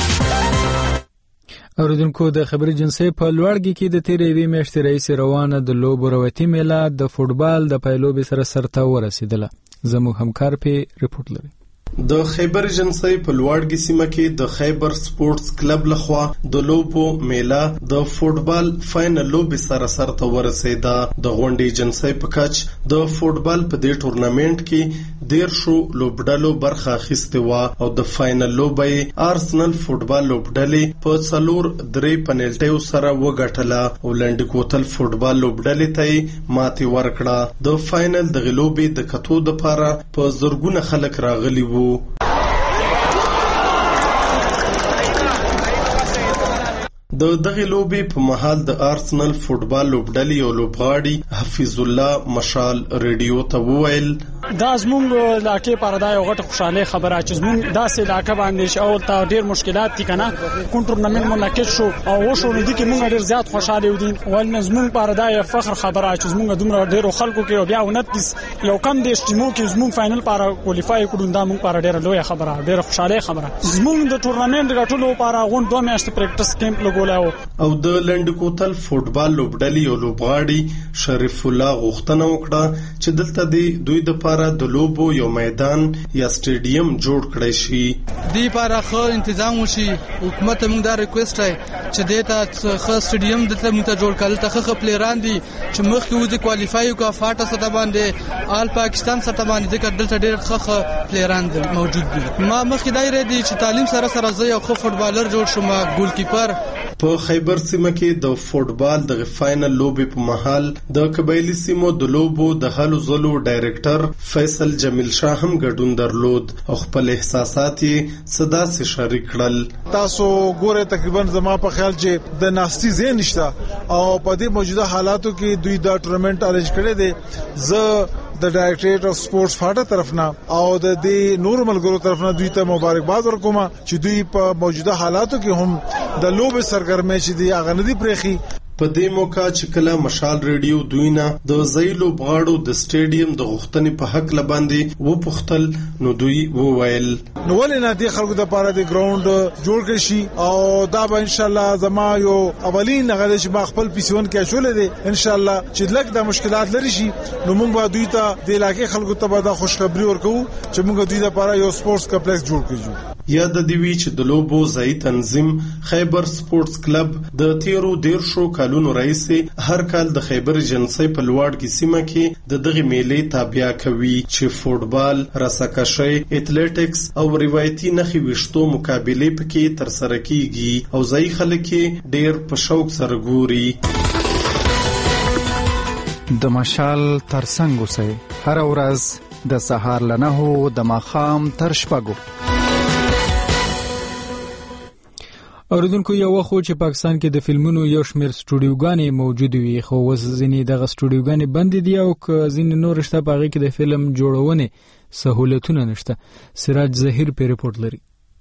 اوردونکو د خبري جنسي په لوړګي کې د تیرې میاشتې رئیس روانه د لوبو روایتي میله د فوټبال د پایلوبې سره سرته ورسېدله. زموږ همکار په رپورټ لري. د خیبر ایجنسی په لوړګي سیمه کې د خیبر سپورتس کلب لخوا د لوبو میله د فوټبال فاینل لوبې سره سرته ورسېده. د غونډې ایجنسی په کچ د فوټبال په دې ټورنمنت کې 13 لوبډلو برخه اخیستې وه او د فاینل لوبې ارسنل فوټبال لوبډلې په 4-3 پنالټیو سره وګټله او لنډ کوتل فوټبال لوبډلې ته ماتې ورکړه. د فاینل د لوبې د کتو لپاره په زرګونه خلک راغلي وو. د دغه لوبې په محل د ارسنل فوټبال لوبډلې او لوبغاړي حفیظ الله مشال ریډیو ته وویل: دا زموږ علاقې پر دا یو غټه خوشاله خبره چې زموږ داسې علاقې باندې شاول تا ډیر مشکلات دي کنه کوم ټورنمنت منعقد شو او وشو نو دي کې موږ ډیر زیات خوشاله ودی ول زموږ پر دا یو فخر خبره چې زموږ دومره ډیر خلکو کې بیا 29 یو کم د ټیمو کې زموږ فائنل پر کوالیفای کړو دا موږ پر ډیر لوی خبره ډیر خوشاله خبره. زموږ د ټورنمنت غټلو پر غون 2 میاشتې پریکټس کیمپ لګول او د لنډ کوتل فوټبال لوبډلې او لوبغاړي شریف الله غوښتنه وکړه چې دلته د دوی د لپاره د لوبو یو میدان یا سټیډیم جوړ کړی شي. دی لپاره خو تنظیم وشي. حکومت موږ دا ریکوست راي چې دته خو سټیډیم دلته موږ ته جوړ کړل ته خو پلیران دي چې مخکې وځي کوالیفای کو فاټه سره باندې آل پاکستان سره باندې ذکر دلته ډېر خو پلیران موجود دي. ما مخکې دای ردی چې تعلیم سره زه یو خو فوټبالر جوړ شوم ګول کیپر په خیبر سیمه کې د فوټبال د فائنل لوبې په مهال د قبایلی سیمو د لوبو د هلو ځلو ډایریکټر فیصل جمیل شاه هم ګډون درلود او خپل احساسات یې صدا سره شریک کړل. تاسو ګوره تقریبا زما په خیال چې د ناستي زین نشته او په دې موجوده حالاتو کې دوی دا ټورنمنت ارینج کړی دی. زه د ډایریکټریټ اف سپورټس فاټا طرفنا او د دې نور ملګرو طرفنا دوی ته مبارکباد ورکوم چې دوی په موجوده حالاتو کې هم د لوبې سرګرمۍ چې دی هغه نه دی پرېخي. په دې موقع چې کله مشال ریډیو دوی نه د زیلو بغاړو د سټیډیم د غوښتنې په حق لباندې و پختل نو دوی وویل نو ولې نه دی خلکو د لپاره د ګراوند جوړ کړي شي او دا به ان شاء الله زما یو اولین هغه چې ما خپل پیسون کې شولې دي ان شاء الله چې لږ د مشکلات لري شي نو موږ به دوی ته د علاقې خلکو ته به دا خوشخبری ورکو چې موږ دوی لپاره یو سپورتس کمپلیکس جوړ کړو. یاد دی وی چې د لوبو ځای تنظیم خیبر سپورتس کلب د 13 کالونو رئیس هر کال د خیبر جنسي په لوړ کې سیمه کې د دغه میلې تابع کوي چې فوټبال، رساکشي، اتلیټکس او روایتي نخي وشتو مقابله پکې تر سره کیږي او ځای خلک ډېر په شوق سره ګوري. د مشال ترڅنګ اوسئ هر ورځ د سهار له 9 د ماښام تر 6. اوریدونکو یو وخت چې پاکستان کې د فلمونو یو شمېر سټوډیوګانې موجود وي خو اوس ځینې دغه سټوډیوګانې بندې دي او ځینې نور شته په هغې کې د فلم جوړونې سهولتونه نشته. سراج ظهیر په رپورټ لري.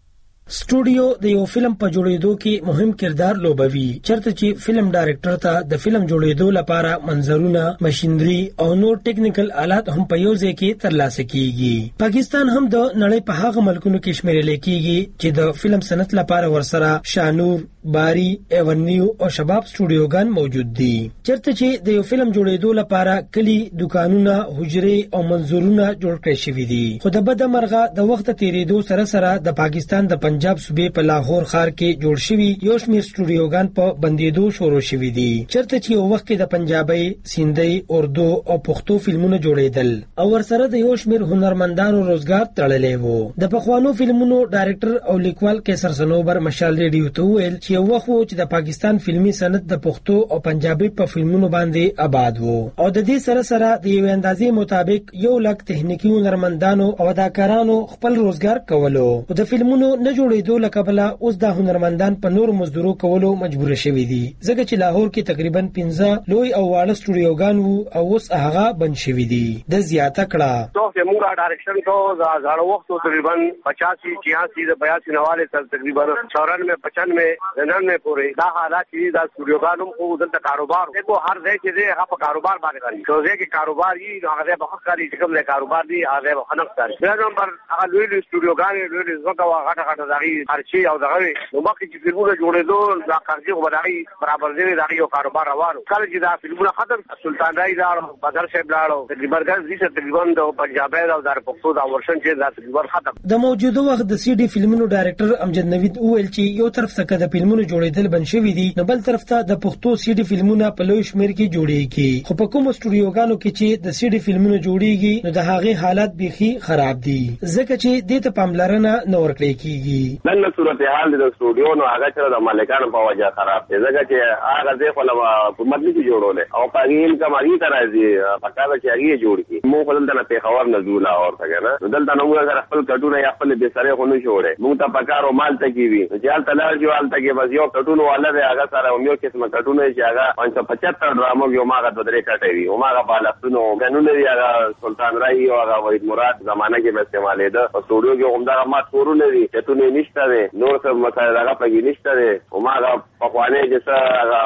سټوډیو د یو فلم په جوړېدو کې مهم کردار لوبوي چرته چې فلم ډایرکټر ته د فلم جوړېدو لپاره منظرونه، ماشينري او نور ټیکنیکل آلات هم په یو ځای کې ترلاسه کیږي. پاکستان هم د نړۍ په هغه ملکونو کې شمیرل کیږي چې د فلم صنعت لپاره ورسره شانور، باری، ایونیو او شباب سټوډیوګان موجود دي چرته چې د یو فلم جوړېدو لپاره کلی، دکانونه، حجرې او منظورونه جوړ کړي شوي دي. خو د بده مرغه د وخت تیریدو سره سره د پاکستان د پنجاب صوبې په لاهور ښار کې جوړ شوي یو شمېر سټوډیوګان په بندېدو شروع شوي دي چرته چې یو وخت کې د پنجابي، سیندي، اردو او پښتو فلمونه جوړېدل او ورسره د یو شمېر هنرمندانو روزګار تړلی وو. د پخوانو فلمونو ډایرکټر او لیکوال کیسر سنوبر مشال ریډیو ته وویل چې یو وخت و چې د پاکستان فلمي صنعت د پښتو او پنجابي په فلمونو باندې آباد وو او د دې سره سره د یو اندازې مطابق 100,000 تخنیکی هنرمندانو او اداکارانو خپل روزګار کولو او د فلمونو نه جوړېدو له کبله اوس د هنرمندان په نور مزدورو کولو مجبور شوي دي ځکه چې لاهور کې تقریبا 15 لوی او واړه سټوډیوګان وو او اوس هغه بند شوي دي. د زیاته کړه تو موږ ډایرکشن ته زړه وخت تقریبا 85 86 82 نواله تر تقریبا 94 95 99 پورې دا حالات دي. دا سټوډیوګانو خو دلته کاروبار کو هر ځای کې دی هغه کاروبار باندې کوي چې ځکه کاروبار یې هغه به حقاري چې کوم کاروبار دی هغه به خنق کوي. دا نمبر هغه لوی سټوډیوګان لوی زګه واغه غټه دغه خرچي او دغه نو مخکې چې فلمونه جوړېدو دا خرچي وداغي برابر دی دغه یو کاروبار روانو کله چې دا فلمونه ختم سلطان راي دا بدر صاحب لاړو تقریبا دغه تقریبا د پنجاب او د پښتو دا ورشن چې دا تقریبا ختم. د موجوده وخت د سی ډي فلمونو ډایرکټر امجد نوید وویل چې یو طرف څخه د فلمونو جوړېدل بند شوي دي نو بل طرف ته د پښتو سی ډي فلمونه په لوی شمېر کې جوړېږي خو په کوم سټوډیوګانو کې چې د سی ډي فلمونو جوړېږي نو د هغې حالات بیخي خراب دي ځکه چې دې ته پاملرنه نه ورکړل کیږي. نن صورتحال د سټوډیو نو هغه چې د مالکانو په وجه خراب دي ځکه چې هغه ځای خو له حکومت نه جوړول او پاګین کماږي تر راځي پکاره چې هغه جوړ کی مو په دلته په خبر نه زولا اور څنګه نه دلته نو موږ خپل کټونه یا خپل به سره خو نه جوړه موږ ته پکارو مال ته کی وی چې تلار جو حالت کې بس یو کټونه والا دی هغه سره یو قسم کټونه چې هغه 575 ډرامو یو ماغه د درې کټوي او ماغه بالښتونو قانون دی هغه سلطان راي او هغه وحید مراد زمانہ کې به استعمال ده او سټوډیو کې همدا ما ټورونه دي چې ته نشته ده نور څه مسایل هغه پکې نشته ده او ماغه په خوانه چې هغه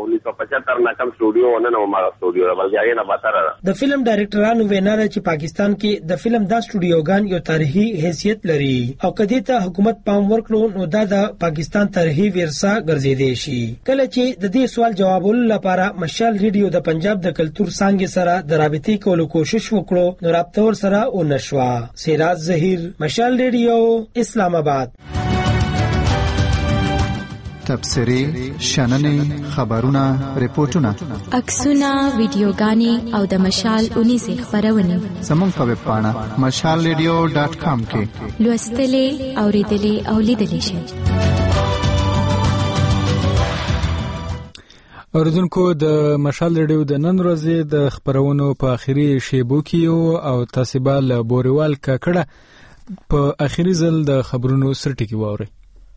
1975 نه کم سټوډیو نه نو ماغه سټوډیو بلکې هغه نه باتره. د فلم ډایرکټرانو ویناره چې پاکستان کې د فلم دا سټوډیوګان یو تاریخي حیثیت لري او کدی ته حکومت پام ورکړو نو دا د پاکستان تاریخي ورثه ګرځیدي شي. کله چې د دې سوال جوابولو لپاره مشال ریډیو د پنجاب د کلچر څنګه سره د رابطې کولو کوشش وکړو نو رابطه ور سره و نشوا. سراج ظهیر، مشال ریډیو، اسلام آباد. تبصرې، شننې، خبرونه، ریپورتونه، عکسونه، ویډیوګانې او د مشال 19 خبرونه زموږ په ویب پاڼه mashalradio.com کې لوستلې، اوریدلې او لیدلې شئ. اوریدونکو د مشال ریډیو د نن ورځې د خبرونو په اخیری شیبو کې او تاسو به له بوریوال کاکړه په اخیری ځل د خبرونو سرټکی واوري.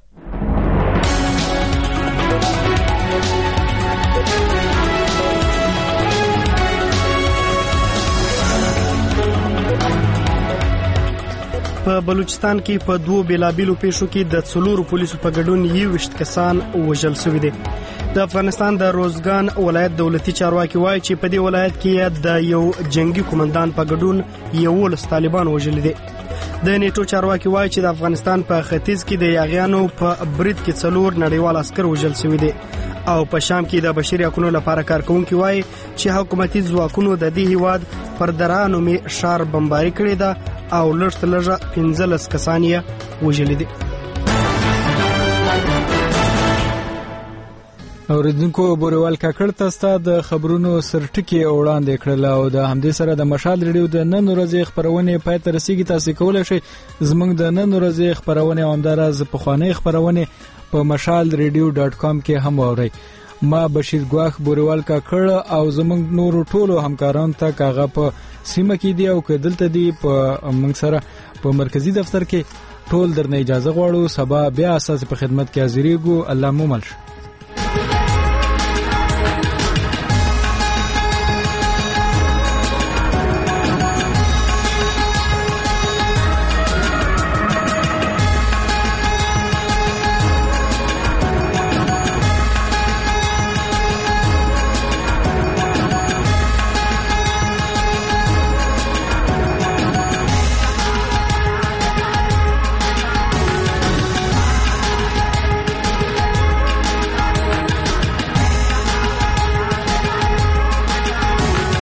په بلوچستان کې په 2 بیلابیلو پیښو کې د 4 پولیسو په ګډون 21 کسان وژل شوي دي. د افغانستان د روزګان ولایت دولتي چارواکي وایي چې په دې ولایت کې د یو جنگي قومندان په ګډون 11 طالبان وژل دي. د نیټو چارواکي وایي چې د افغانستان په ختیځ کې د یاغیانو په برید کې 4 نړیوال عسكر وژل شوي دي او په شام کې د بشري حقوقو لپاره کارکونکي وایي چې حکومتي ځواکونو د دې هیواد پر درانو می شار بمباري کړې ده او لږه 15 کسان یې وژل دي. اوریدونکو بوریوال کاکړ تاسو د خبرونو سرټکی وړاندې کړل او د همدې سره د مشال ریډیو د نن ورځې خبرونه پای ته رسیدي. تاسو کولای شئ زموږ د نن ورځې خبرونه او همدارس په خوانې خبرونه په mashalradio.com کې هم اورئ. ما بشیر ګواخ بوریوال کاکړ او زموږ نور ټولو همکارانو ته کاغه په سیمه کې دی او کدلته دی په موږ سره په مرکزی دفتر کې ټول درنه اجازه غواړو. سبا بیا اساس په خدمت کې حاضرېږو. الله مو مل.